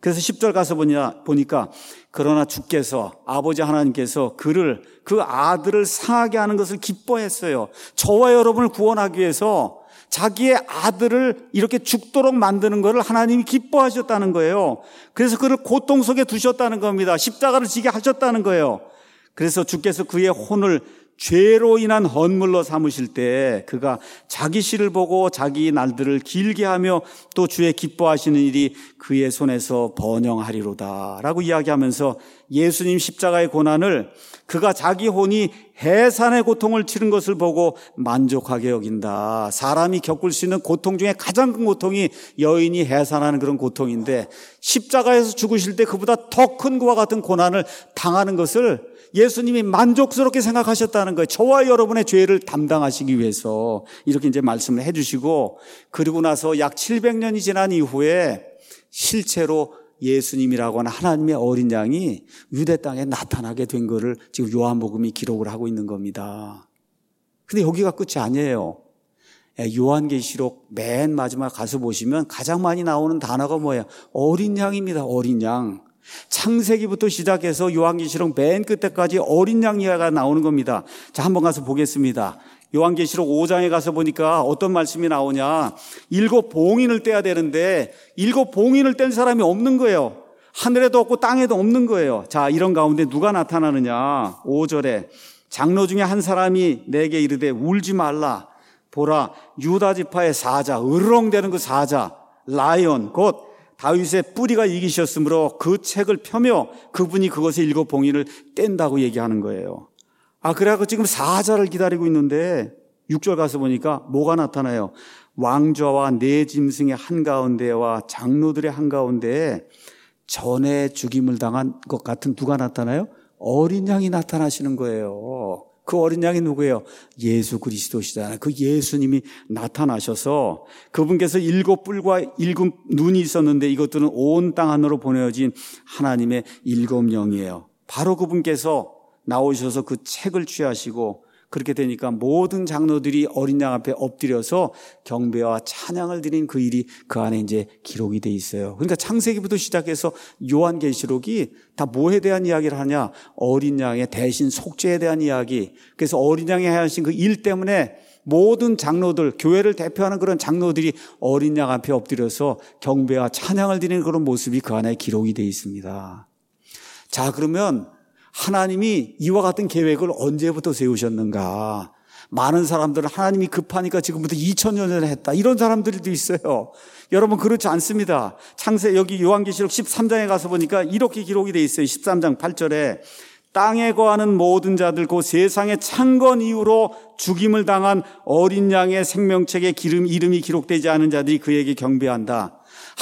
A: 그래서 십 절 가서 보냐, 보니까 그러나 주께서 아버지 하나님께서 그를 그 아들을 상하게 하는 것을 기뻐했어요. 저와 여러분을 구원하기 위해서 자기의 아들을 이렇게 죽도록 만드는 것을 하나님이 기뻐하셨다는 거예요. 그래서 그를 고통 속에 두셨다는 겁니다. 십자가를 지게 하셨다는 거예요. 그래서 주께서 그의 혼을 죄로 인한 헌물로 삼으실 때 그가 자기 씨를 보고 자기 날들을 길게 하며 또 주의 기뻐하시는 일이 그의 손에서 번영하리로다 라고 이야기하면서 예수님 십자가의 고난을 그가 자기 혼이 해산의 고통을 치른 것을 보고 만족하게 여긴다. 사람이 겪을 수 있는 고통 중에 가장 큰 고통이 여인이 해산하는 그런 고통인데 십자가에서 죽으실 때 그보다 더 큰 그와 같은 고난을 당하는 것을 예수님이 만족스럽게 생각하셨다는 거예요. 저와 여러분의 죄를 담당하시기 위해서 이렇게 이제 말씀을 해주시고, 그리고 나서 약 칠백 년이 지난 이후에 실제로 예수님이라고 하는 하나님의 어린 양이 유대 땅에 나타나게 된 것을 지금 요한복음이 기록을 하고 있는 겁니다. 근데 여기가 끝이 아니에요. 요한계시록 맨 마지막 가서 보시면 가장 많이 나오는 단어가 뭐예요? 어린 양입니다. 어린 양. 창세기부터 시작해서 요한계시록 맨 끝에까지 어린 양 이야기가 나오는 겁니다. 자, 한번 가서 보겠습니다. 요한계시록 오 장에 가서 보니까 어떤 말씀이 나오냐. 일곱 봉인을 떼야 되는데 일곱 봉인을 뗀 사람이 없는 거예요. 하늘에도 없고 땅에도 없는 거예요. 자, 이런 가운데 누가 나타나느냐. 오 절에 장로 중에 한 사람이 내게 이르되 울지 말라. 보라, 유다 지파의 사자, 으르렁대는 그 사자, 라이온, 곧 다윗의 뿌리가 이기셨으므로 그 책을 펴며 그분이 그것의 일곱 봉인을 뗀다고 얘기하는 거예요. 아, 그래갖고 지금 사자를 기다리고 있는데 육 절 가서 보니까 뭐가 나타나요? 왕좌와 네 짐승의 한가운데와 장로들의 한가운데에 전에 죽임을 당한 것 같은 누가 나타나요? 어린 양이 나타나시는 거예요. 그 어린 양이 누구예요? 예수 그리스도시잖아요. 그 예수님이 나타나셔서 그분께서 일곱 뿔과 일곱 눈이 있었는데 이것들은 온 땅 안으로 보내어진 하나님의 일곱 영이에요. 바로 그분께서 나오셔서 그 책을 취하시고 그렇게 되니까 모든 장로들이 어린 양 앞에 엎드려서 경배와 찬양을 드린 그 일이 그 안에 이제 기록이 돼 있어요. 그러니까 창세기부터 시작해서 요한계시록이 다 뭐에 대한 이야기를 하냐? 어린 양의 대신 속죄에 대한 이야기. 그래서 어린 양이 하신 그 일 때문에 모든 장로들, 교회를 대표하는 그런 장로들이 어린 양 앞에 엎드려서 경배와 찬양을 드리는 그런 모습이 그 안에 기록이 돼 있습니다. 자, 그러면 하나님이 이와 같은 계획을 언제부터 세우셨는가? 많은 사람들은 하나님이 급하니까 지금부터 이천 년 전에 했다. 이런 사람들도 있어요. 여러분, 그렇지 않습니다. 창세, 여기 요한계시록 십삼 장에 가서 보니까 이렇게 기록이 돼 있어요. 십삼 장 팔 절에 땅에 거하는 모든 자들, 그 세상의 창건 이후로 죽임을 당한 어린 양의 생명책에 기름, 이름이 기록되지 않은 자들이 그에게 경배한다.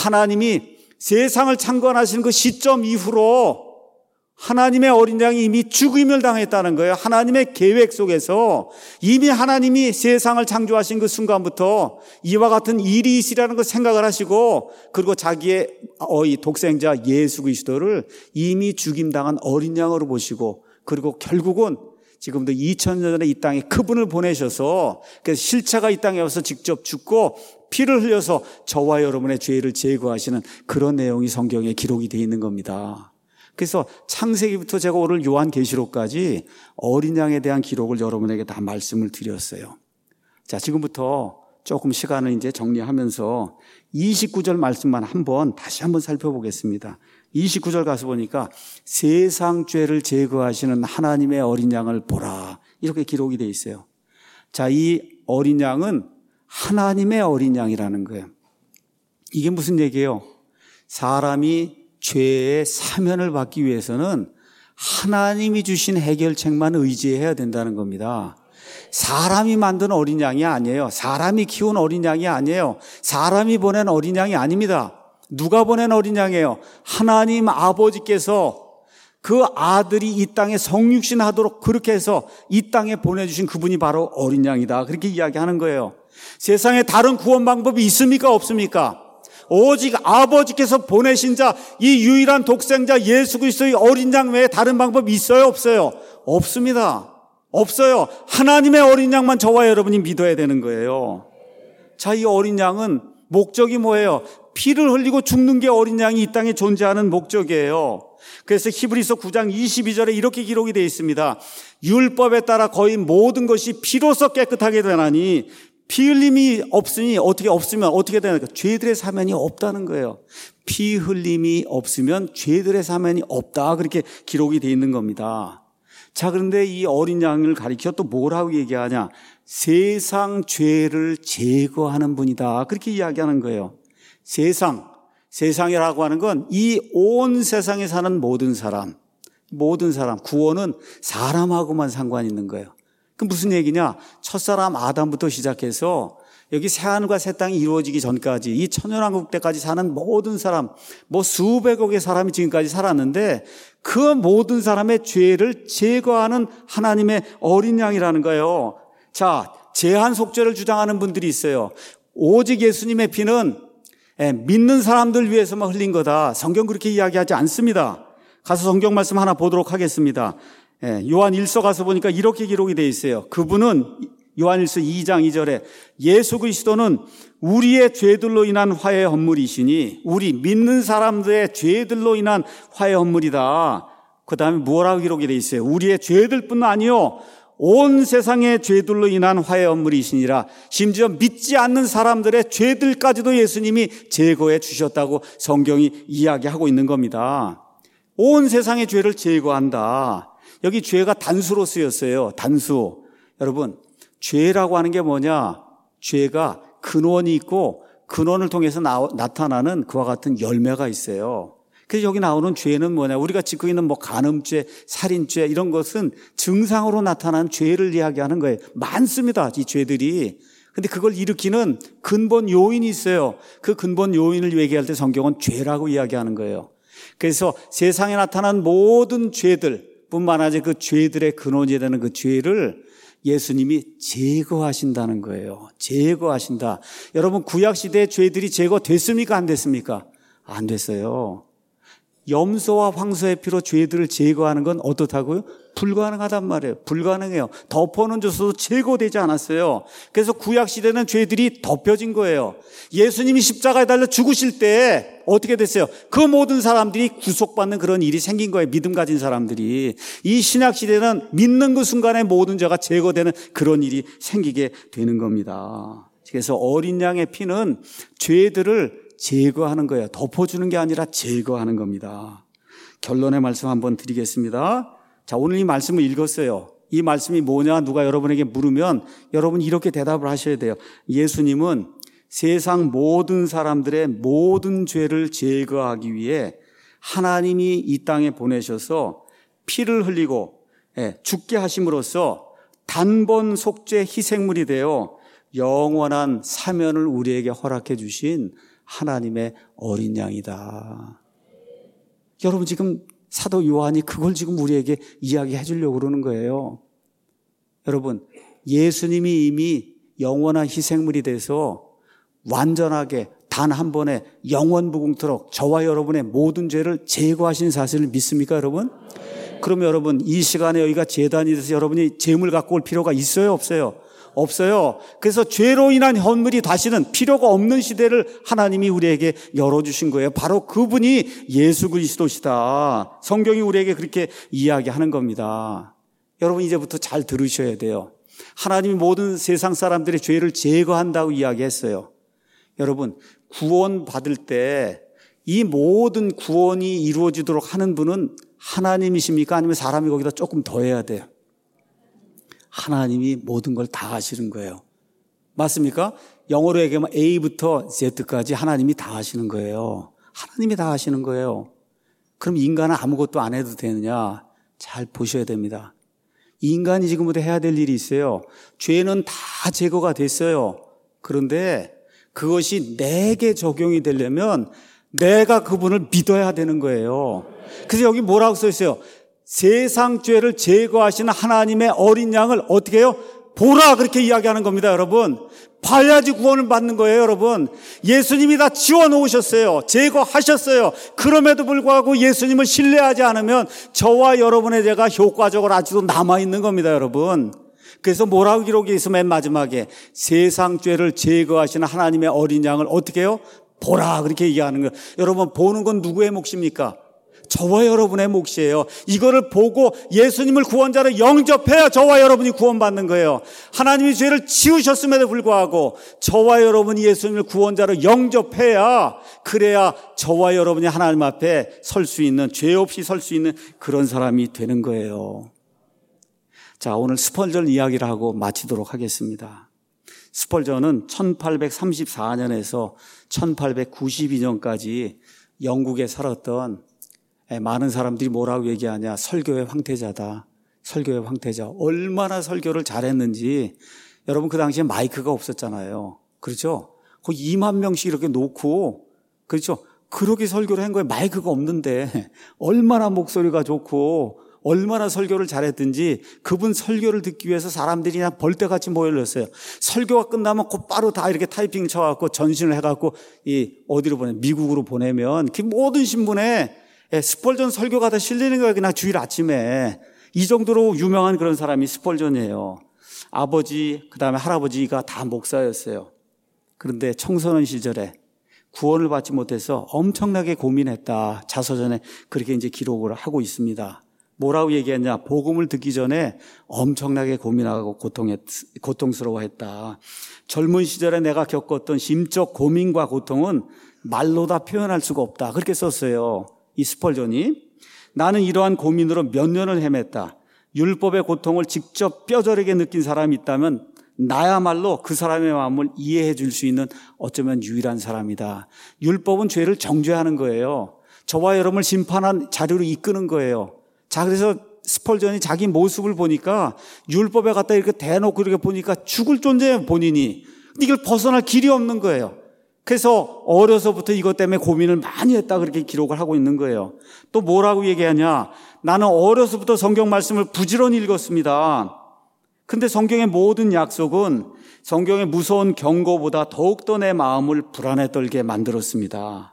A: 하나님이 세상을 창건하신 그 시점 이후로 하나님의 어린 양이 이미 죽임을 당했다는 거예요. 하나님의 계획 속에서 이미 하나님이 세상을 창조하신 그 순간부터 이와 같은 일이 있으리라는 걸 생각을 하시고, 그리고 자기의 어이 독생자 예수 그리스도를 이미 죽임당한 어린 양으로 보시고, 그리고 결국은 지금도 이천 년 전에 이 땅에 그분을 보내셔서 그래서 실체가 이 땅에 와서 직접 죽고 피를 흘려서 저와 여러분의 죄를 제거하시는 그런 내용이 성경에 기록이 되어 있는 겁니다. 그래서 창세기부터 제가 오늘 요한계시록까지 어린 양에 대한 기록을 여러분에게 다 말씀을 드렸어요. 자, 지금부터 조금 시간을 이제 정리하면서 이십구 절 말씀만 한번 다시 한번 살펴보겠습니다. 이십구 절 가서 보니까 세상 죄를 제거하시는 하나님의 어린 양을 보라, 이렇게 기록이 되어 있어요. 자, 이 어린 양은 하나님의 어린 양이라는 거예요. 이게 무슨 얘기예요? 사람이 죄의 사면을 받기 위해서는 하나님이 주신 해결책만 의지해야 된다는 겁니다. 사람이 만든 어린 양이 아니에요. 사람이 키운 어린 양이 아니에요. 사람이 보낸 어린 양이 아닙니다. 누가 보낸 어린 양이에요? 하나님 아버지께서 그 아들이 이 땅에 성육신하도록 그렇게 해서 이 땅에 보내주신 그분이 바로 어린 양이다. 그렇게 이야기하는 거예요. 세상에 다른 구원 방법이 있습니까? 없습니까? 오직 아버지께서 보내신 자, 이 유일한 독생자 예수 그리스도의 어린 양 외에 다른 방법이 있어요? 없어요? 없습니다. 없어요. 하나님의 어린 양만 저와 여러분이 믿어야 되는 거예요. 자, 이 어린 양은 목적이 뭐예요? 피를 흘리고 죽는 게 어린 양이 이 땅에 존재하는 목적이에요. 그래서 히브리서 구 장 이십이 절에 이렇게 기록이 되어 있습니다. 율법에 따라 거의 모든 것이 피로써 깨끗하게 되나니 피 흘림이 없으니 어떻게 없으면 어떻게 되나요? 죄들의 사면이 없다는 거예요. 피 흘림이 없으면 죄들의 사면이 없다. 그렇게 기록이 되어 있는 겁니다. 자, 그런데 이 어린 양을 가리켜 또 뭐라고 얘기하냐? 세상 죄를 제거하는 분이다. 그렇게 이야기하는 거예요. 세상, 세상이라고 하는 건 이 온 세상에 사는 모든 사람, 모든 사람, 구원은 사람하고만 상관이 있는 거예요. 그 무슨 얘기냐? 첫사람 아담부터 시작해서 여기 새하늘과 새 땅이 이루어지기 전까지 이 천연왕국 때까지 사는 모든 사람, 뭐 수백억의 사람이 지금까지 살았는데 그 모든 사람의 죄를 제거하는 하나님의 어린 양이라는 거예요. 자, 제한 속죄를 주장하는 분들이 있어요. 오직 예수님의 피는 믿는 사람들 위해서만 흘린 거다. 성경 그렇게 이야기하지 않습니다. 가서 성경 말씀 하나 보도록 하겠습니다. 요한 일서 가서 보니까 이렇게 기록이 되어 있어요. 그분은 요한일서 이 장 이 절에 예수 그리스도는 우리의 죄들로 인한 화해 헌물이시니 우리 믿는 사람들의 죄들로 인한 화해 헌물이다. 그 다음에 뭐라고 기록이 되어 있어요? 우리의 죄들뿐 아니요 온 세상의 죄들로 인한 화해 헌물이시니라. 심지어 믿지 않는 사람들의 죄들까지도 예수님이 제거해 주셨다고 성경이 이야기하고 있는 겁니다. 온 세상의 죄를 제거한다. 여기 죄가 단수로 쓰였어요. 단수. 여러분, 죄라고 하는 게 뭐냐? 죄가 근원이 있고 근원을 통해서 나, 나타나는 그와 같은 열매가 있어요. 그래서 여기 나오는 죄는 뭐냐? 우리가 짓고 있는 뭐 간음죄, 살인죄 이런 것은 증상으로 나타나는 죄를 이야기하는 거예요. 많습니다. 이 죄들이. 근데 그걸 일으키는 근본 요인이 있어요. 그 근본 요인을 얘기할 때 성경은 죄라고 이야기하는 거예요. 그래서 세상에 나타난 모든 죄들 뿐만 아니라 그 죄들의 근원이 되는 그 죄를 예수님이 제거하신다는 거예요. 제거하신다. 여러분, 구약시대의 죄들이 제거됐습니까? 안 됐습니까? 안 됐어요. 염소와 황소의 피로 죄들을 제거하는 건 어떻다고요? 불가능하단 말이에요. 불가능해요. 덮어는 줬어도 제거되지 않았어요. 그래서 구약시대는 죄들이 덮여진 거예요. 예수님이 십자가에 달려 죽으실 때 어떻게 됐어요? 그 모든 사람들이 구속받는 그런 일이 생긴 거예요. 믿음 가진 사람들이. 이 신약시대는 믿는 그 순간에 모든 죄가 제거되는 그런 일이 생기게 되는 겁니다. 그래서 어린 양의 피는 죄들을 제거하는 거예요. 덮어주는 게 아니라 제거하는 겁니다. 결론의 말씀 한번 드리겠습니다. 자, 오늘 이 말씀을 읽었어요. 이 말씀이 뭐냐 누가 여러분에게 물으면 여러분 이렇게 대답을 하셔야 돼요. 예수님은 세상 모든 사람들의 모든 죄를 제거하기 위해 하나님이 이 땅에 보내셔서 피를 흘리고 죽게 하심으로써 단번 속죄 희생물이 되어 영원한 사면을 우리에게 허락해 주신 하나님의 어린 양이다. 여러분, 지금 사도 요한이 그걸 지금 우리에게 이야기해 주려고 그러는 거예요. 여러분, 예수님이 이미 영원한 희생물이 돼서 완전하게 단 한 번에 영원무궁토록 저와 여러분의 모든 죄를 제거하신 사실을 믿습니까, 여러분? 그러면 여러분, 이 시간에 여기가 제단이 돼서 여러분이 제물 갖고 올 필요가 있어요, 없어요? 없어요. 그래서 죄로 인한 헌물이 다시는 필요가 없는 시대를 하나님이 우리에게 열어주신 거예요. 바로 그분이 예수 그리스도시다. 성경이 우리에게 그렇게 이야기하는 겁니다. 여러분, 이제부터 잘 들으셔야 돼요. 하나님이 모든 세상 사람들의 죄를 제거한다고 이야기했어요. 여러분, 구원 받을 때 이 모든 구원이 이루어지도록 하는 분은 하나님이십니까? 아니면 사람이 거기다 조금 더 해야 돼요? 하나님이 모든 걸 다 하시는 거예요. 맞습니까? 영어로 얘기하면 A부터 Z까지 하나님이 다 하시는 거예요. 하나님이 다 하시는 거예요. 그럼 인간은 아무것도 안 해도 되느냐? 잘 보셔야 됩니다. 인간이 지금부터 해야 될 일이 있어요. 죄는 다 제거가 됐어요. 그런데 그것이 내게 적용이 되려면 내가 그분을 믿어야 되는 거예요. 그래서 여기 뭐라고 써 있어요? 세상 죄를 제거하시는 하나님의 어린 양을 어떻게 해요? 보라, 그렇게 이야기하는 겁니다, 여러분. 봐야지 구원을 받는 거예요, 여러분. 예수님이 다 지워놓으셨어요. 제거하셨어요. 그럼에도 불구하고 예수님을 신뢰하지 않으면 저와 여러분의 죄가 효과적으로 아직도 남아있는 겁니다, 여러분. 그래서 뭐라고 기록이 있어? 맨 마지막에 세상 죄를 제거하시는 하나님의 어린 양을 어떻게 해요? 보라 그렇게 얘기하는 거예요. 여러분 보는 건 누구의 몫입니까? 저와 여러분의 몫이에요. 이거를 보고 예수님을 구원자로 영접해야 저와 여러분이 구원받는 거예요. 하나님이 죄를 지우셨음에도 불구하고 저와 여러분이 예수님을 구원자로 영접해야, 그래야 저와 여러분이 하나님 앞에 설 수 있는, 죄 없이 설 수 있는 그런 사람이 되는 거예요. 자, 오늘 스펄전 이야기를 하고 마치도록 하겠습니다. 스펄전은 천팔백삼십사 년에서 천팔백구십이 년까지 영국에 살았던, 많은 사람들이 뭐라고 얘기하냐, 설교의 황태자다. 설교의 황태자. 얼마나 설교를 잘했는지. 여러분 그 당시에 마이크가 없었잖아요. 그렇죠? 거의 이만 명씩 이렇게 놓고, 그렇죠? 그렇게 설교를 한 거예요. 마이크가 없는데 얼마나 목소리가 좋고 얼마나 설교를 잘했든지 그분 설교를 듣기 위해서 사람들이 그냥 벌떼같이 모여들었어요. 설교가 끝나면 곧바로 다 이렇게 타이핑 쳐갖고 전신을 해갖고 이 어디로 보내? 미국으로 보내면 그 모든 신문에 스펄전 설교가 다 실리는 거예요. 그냥 주일 아침에. 이 정도로 유명한 그런 사람이 스펄전이에요. 아버지, 그 다음에 할아버지가 다 목사였어요. 그런데 청소년 시절에 구원을 받지 못해서 엄청나게 고민했다. 자서전에 그렇게 이제 기록을 하고 있습니다. 뭐라고 얘기했냐? 복음을 듣기 전에 엄청나게 고민하고 고통했, 고통스러워했다. 젊은 시절에 내가 겪었던 심적 고민과 고통은 말로 다 표현할 수가 없다. 그렇게 썼어요. 이 스펄전이. 나는 이러한 고민으로 몇 년을 헤맸다. 율법의 고통을 직접 뼈저리게 느낀 사람이 있다면 나야말로 그 사람의 마음을 이해해 줄 수 있는 어쩌면 유일한 사람이다. 율법은 죄를 정죄하는 거예요. 저와 여러분을 심판한 자료로 이끄는 거예요. 자, 그래서 스펄전이 자기 모습을 보니까 율법에 갖다 이렇게 대놓고 이렇게 보니까 죽을 존재예요, 본인이. 근데 이걸 벗어날 길이 없는 거예요. 그래서 어려서부터 이것 때문에 고민을 많이 했다, 그렇게 기록을 하고 있는 거예요. 또 뭐라고 얘기하냐? 나는 어려서부터 성경 말씀을 부지런히 읽었습니다. 근데 성경의 모든 약속은 성경의 무서운 경고보다 더욱더 내 마음을 불안에 떨게 만들었습니다.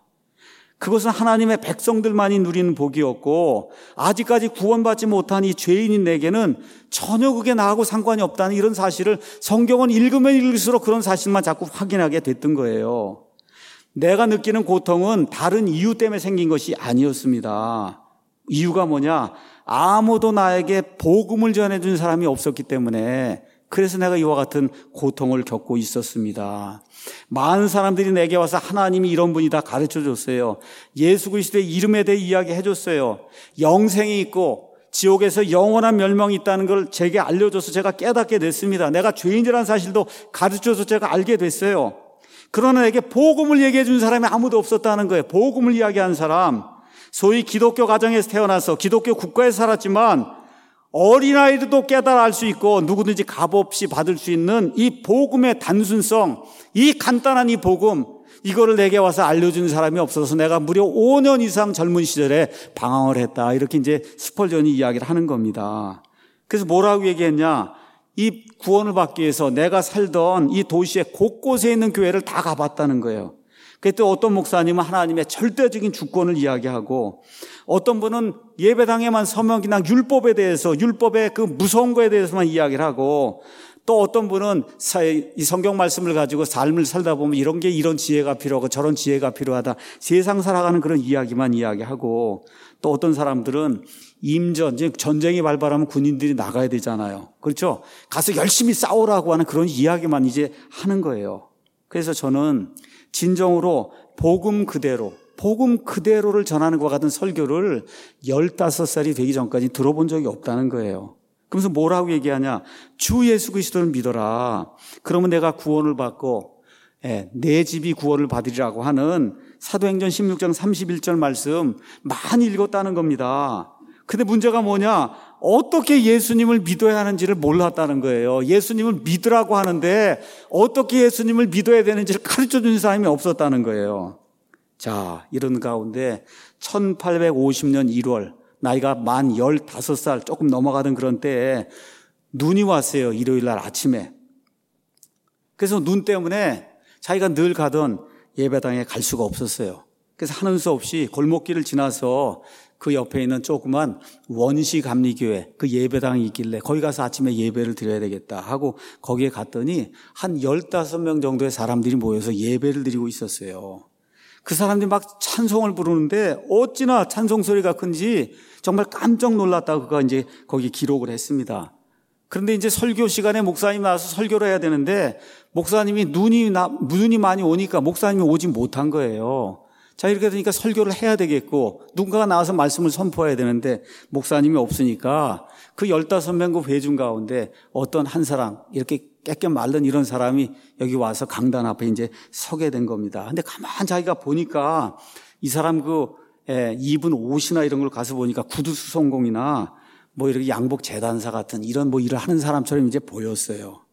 A: 그것은 하나님의 백성들만이 누리는 복이었고 아직까지 구원받지 못한 이 죄인인 내게는 전혀 그게 나하고 상관이 없다는 이런 사실을 성경은 읽으면 읽을수록 그런 사실만 자꾸 확인하게 됐던 거예요. 내가 느끼는 고통은 다른 이유 때문에 생긴 것이 아니었습니다. 이유가 뭐냐? 아무도 나에게 복음을 전해준 사람이 없었기 때문에, 그래서 내가 이와 같은 고통을 겪고 있었습니다. 많은 사람들이 내게 와서 하나님이 이런 분이다 가르쳐줬어요. 예수 그리스도의 이름에 대해 이야기해줬어요. 영생이 있고 지옥에서 영원한 멸망이 있다는 걸 제게 알려줘서 제가 깨닫게 됐습니다. 내가 죄인이라는 사실도 가르쳐줘서 제가 알게 됐어요. 그러나 내게 복음을 얘기해 준 사람이 아무도 없었다는 거예요. 복음을 이야기한 사람. 소위 기독교 가정에서 태어나서 기독교 국가에서 살았지만 어린아이들도 깨달아 알 수 있고 누구든지 값없이 받을 수 있는 이 복음의 단순성, 이 간단한 이 복음, 이거를 내게 와서 알려주는 사람이 없어서 내가 무려 오 년 이상 젊은 시절에 방황을 했다. 이렇게 이제 스펄전이 이야기를 하는 겁니다. 그래서 뭐라고 얘기했냐? 이 구원을 받기 위해서 내가 살던 이 도시의 곳곳에 있는 교회를 다 가봤다는 거예요. 그때 어떤 목사님은 하나님의 절대적인 주권을 이야기하고, 어떤 분은 예배당에만 서면 그냥 율법에 대해서, 율법의 그 무서운 거에 대해서만 이야기를 하고, 또 어떤 분은 이 성경 말씀을 가지고 삶을 살다 보면 이런 게 이런 지혜가 필요하고 저런 지혜가 필요하다, 세상 살아가는 그런 이야기만 이야기하고, 또 어떤 사람들은 임전, 이제 전쟁이 발발하면 군인들이 나가야 되잖아요. 그렇죠? 가서 열심히 싸우라고 하는 그런 이야기만 이제 하는 거예요. 그래서 저는 진정으로 복음 그대로, 복음 그대로를 전하는 것 같은 설교를 열다섯 살이 되기 전까지 들어본 적이 없다는 거예요. 그러면서 뭐라고 얘기하냐? 주 예수 그리스도를 믿어라. 그러면 내가 구원을 받고, 예, 내 집이 구원을 받으리라고 하는 사도행전 십육 장 삼십일 절 말씀 많이 읽었다는 겁니다. 근데 문제가 뭐냐? 어떻게 예수님을 믿어야 하는지를 몰랐다는 거예요. 예수님을 믿으라고 하는데 어떻게 예수님을 믿어야 되는지를 가르쳐주는 사람이 없었다는 거예요. 자, 이런 가운데 천팔백오십 년 일월, 나이가 만 열다섯 살 조금 넘어가던 그런 때에 눈이 왔어요. 일요일 날 아침에. 그래서 눈 때문에 자기가 늘 가던 예배당에 갈 수가 없었어요. 그래서 하는 수 없이 골목길을 지나서 그 옆에 있는 조그만 원시감리교회, 그 예배당이 있길래 거기 가서 아침에 예배를 드려야 되겠다 하고 거기에 갔더니 한 열다섯 명 정도의 사람들이 모여서 예배를 드리고 있었어요. 그 사람들이 막 찬송을 부르는데 어찌나 찬송 소리가 큰지 정말 깜짝 놀랐다고 그가 이제 거기 기록을 했습니다. 그런데 이제 설교 시간에 목사님 나와서 설교를 해야 되는데 목사님이 눈이 나, 눈이 많이 오니까 목사님이 오지 못한 거예요. 자, 이렇게 되니까 설교를 해야 되겠고 누군가가 나와서 말씀을 선포해야 되는데 목사님이 없으니까 그 열다섯 명 그 회중 가운데 어떤 한 사람, 이렇게 깨끗 말른 이런 사람이 여기 와서 강단 앞에 이제 서게 된 겁니다. 근데 가만 자기가 보니까 이 사람 그 예, 입은 옷이나 이런 걸 가서 보니까 구두 수송공이나 뭐 이렇게 양복 재단사 같은 이런 뭐 일을 하는 사람처럼 이제 보였어요.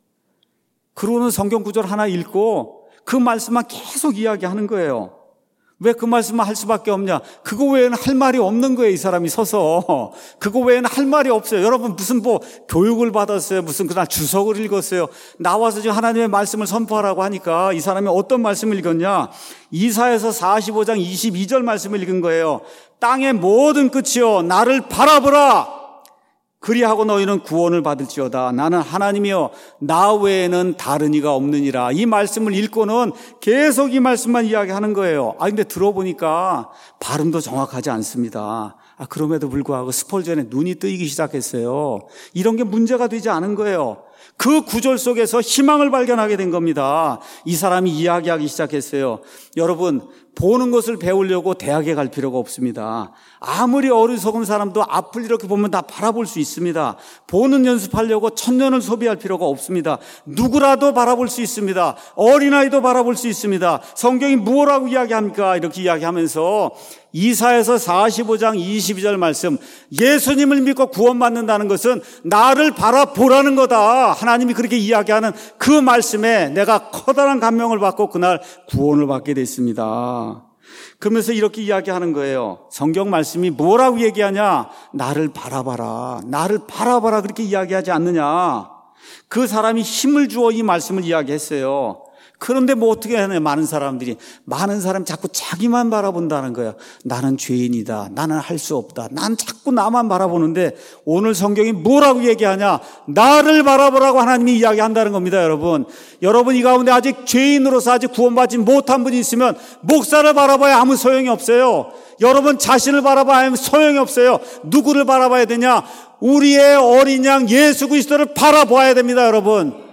A: 그러고는 성경 구절 하나 읽고 그 말씀만 계속 이야기하는 거예요. 왜 그 말씀만 할 수밖에 없냐? 그거 외에는 할 말이 없는 거예요. 이 사람이 서서. 그거 외에는 할 말이 없어요. 여러분 무슨 뭐 교육을 받았어요. 무슨 그날 주석을 읽었어요. 나와서 지금 하나님의 말씀을 선포하라고 하니까 이 사람이 어떤 말씀을 읽었냐? 이사야서 사십오 장 이십이 절 말씀을 읽은 거예요. 땅의 모든 끝이여 나를 바라보라. 그리하고 너희는 구원을 받을지어다. 나는 하나님이여 나 외에는 다른 이가 없느니라. 이 말씀을 읽고는 계속 이 말씀만 이야기하는 거예요. 아 근데 들어보니까 발음도 정확하지 않습니다. 아 그럼에도 불구하고 스펄전에 눈이 뜨이기 시작했어요. 이런 게 문제가 되지 않은 거예요. 그 구절 속에서 희망을 발견하게 된 겁니다. 이 사람이 이야기하기 시작했어요. 여러분 보는 것을 배우려고 대학에 갈 필요가 없습니다. 아무리 어리석은 사람도 앞을 이렇게 보면 다 바라볼 수 있습니다. 보는 연습하려고 천년을 소비할 필요가 없습니다. 누구라도 바라볼 수 있습니다. 어린아이도 바라볼 수 있습니다. 성경이 무엇라고 이야기합니까? 이렇게 이야기하면서 이사야서 사십오 장 이십이 절 말씀, 예수님을 믿고 구원받는다는 것은 나를 바라보라는 거다. 하나님이 그렇게 이야기하는 그 말씀에 내가 커다란 감명을 받고 그날 구원을 받게 됐습니다. 그러면서 이렇게 이야기하는 거예요. 성경 말씀이 뭐라고 얘기하냐? 나를 바라봐라. 나를 바라봐라. 그렇게 이야기하지 않느냐? 그 사람이 힘을 주어 이 말씀을 이야기했어요. 그런데 뭐 어떻게 하냐? 많은 사람들이 많은 사람 자꾸 자기만 바라본다는 거예요. 나는 죄인이다. 나는 할 수 없다. 난 자꾸 나만 바라보는데 오늘 성경이 뭐라고 얘기하냐? 나를 바라보라고 하나님이 이야기한다는 겁니다. 여러분 여러분 이 가운데 아직 죄인으로서 아직 구원받지 못한 분이 있으면 목사를 바라봐야 아무 소용이 없어요. 여러분 자신을 바라봐야 소용이 없어요. 누구를 바라봐야 되냐? 우리의 어린 양 예수 그리스도를 바라봐야 됩니다. 여러분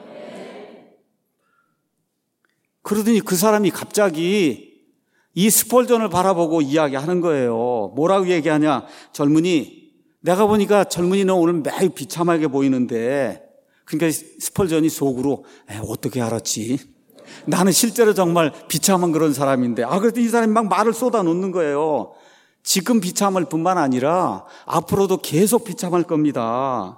A: 그러더니 그 사람이 갑자기 이 스펄전을 바라보고 이야기하는 거예요. 뭐라고 얘기하냐? 젊은이, 내가 보니까 젊은이는 오늘 매우 비참하게 보이는데, 그러니까 스펄전이 속으로 에, 어떻게 알았지? 나는 실제로 정말 비참한 그런 사람인데, 아 그랬더니 이 사람이 막 말을 쏟아 놓는 거예요. 지금 비참할 뿐만 아니라 앞으로도 계속 비참할 겁니다.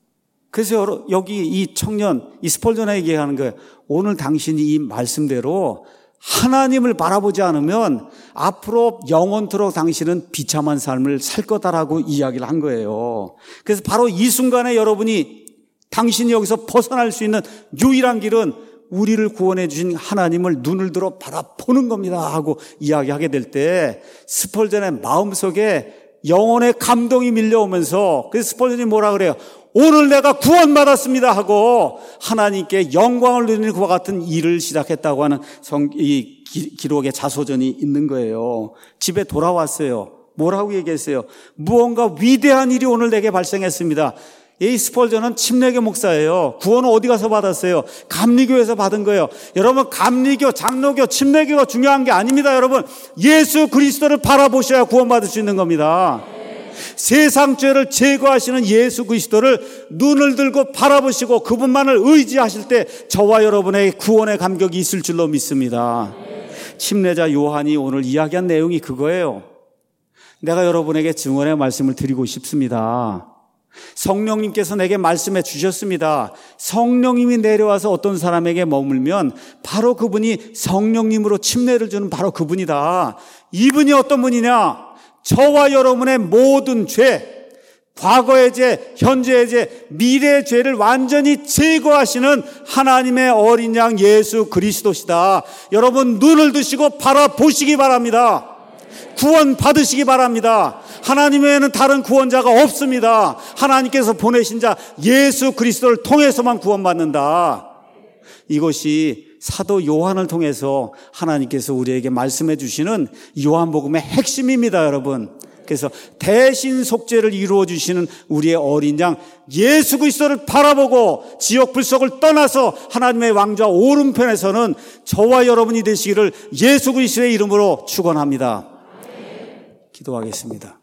A: 그래서 여기 이 청년, 이 스펄전에 얘기하는 거예요. 오늘 당신이 이 말씀대로 하나님을 바라보지 않으면 앞으로 영원토록 당신은 비참한 삶을 살 거다라고 이야기를 한 거예요. 그래서 바로 이 순간에 여러분이 당신이 여기서 벗어날 수 있는 유일한 길은 우리를 구원해 주신 하나님을 눈을 들어 바라보는 겁니다 하고 이야기하게 될 때 스펄전의 마음속에 영혼의 감동이 밀려오면서 그래서 스펄전이 뭐라 그래요? 오늘 내가 구원받았습니다 하고 하나님께 영광을 누리는 그와 같은 일을 시작했다고 하는 성, 이 기, 기록의 자소전이 있는 거예요. 집에 돌아왔어요. 뭐라고 얘기했어요? 무언가 위대한 일이 오늘 내게 발생했습니다. 이 스펄전은 침례교 목사예요. 구원은 어디 가서 받았어요? 감리교에서 받은 거예요. 여러분 감리교, 장로교, 침례교가 중요한 게 아닙니다. 여러분 예수 그리스도를 바라보셔야 구원받을 수 있는 겁니다. 세상 죄를 제거하시는 예수 그리스도를 눈을 들고 바라보시고 그분만을 의지하실 때 저와 여러분의 구원의 감격이 있을 줄로 믿습니다. 침례자 요한이 오늘 이야기한 내용이 그거예요. 내가 여러분에게 증언의 말씀을 드리고 싶습니다. 성령님께서 내게 말씀해 주셨습니다. 성령님이 내려와서 어떤 사람에게 머물면 바로 그분이 성령님으로 침례를 주는 바로 그분이다. 이분이 어떤 분이냐? 저와 여러분의 모든 죄, 과거의 죄, 현재의 죄, 미래의 죄를 완전히 제거하시는 하나님의 어린 양 예수 그리스도시다. 여러분 눈을 드시고 바라보시기 바랍니다. 구원 받으시기 바랍니다. 하나님 외에는 다른 구원자가 없습니다. 하나님께서 보내신 자 예수 그리스도를 통해서만 구원받는다. 이것이 사도 요한을 통해서 하나님께서 우리에게 말씀해 주시는 요한복음의 핵심입니다, 여러분. 그래서 대신 속죄를 이루어 주시는 우리의 어린 양 예수 그리스도를 바라보고 지옥 불속을 떠나서 하나님의 왕좌 오른편에서는 저와 여러분이 되시기를 예수 그리스도의 이름으로 축원합니다. 기도하겠습니다.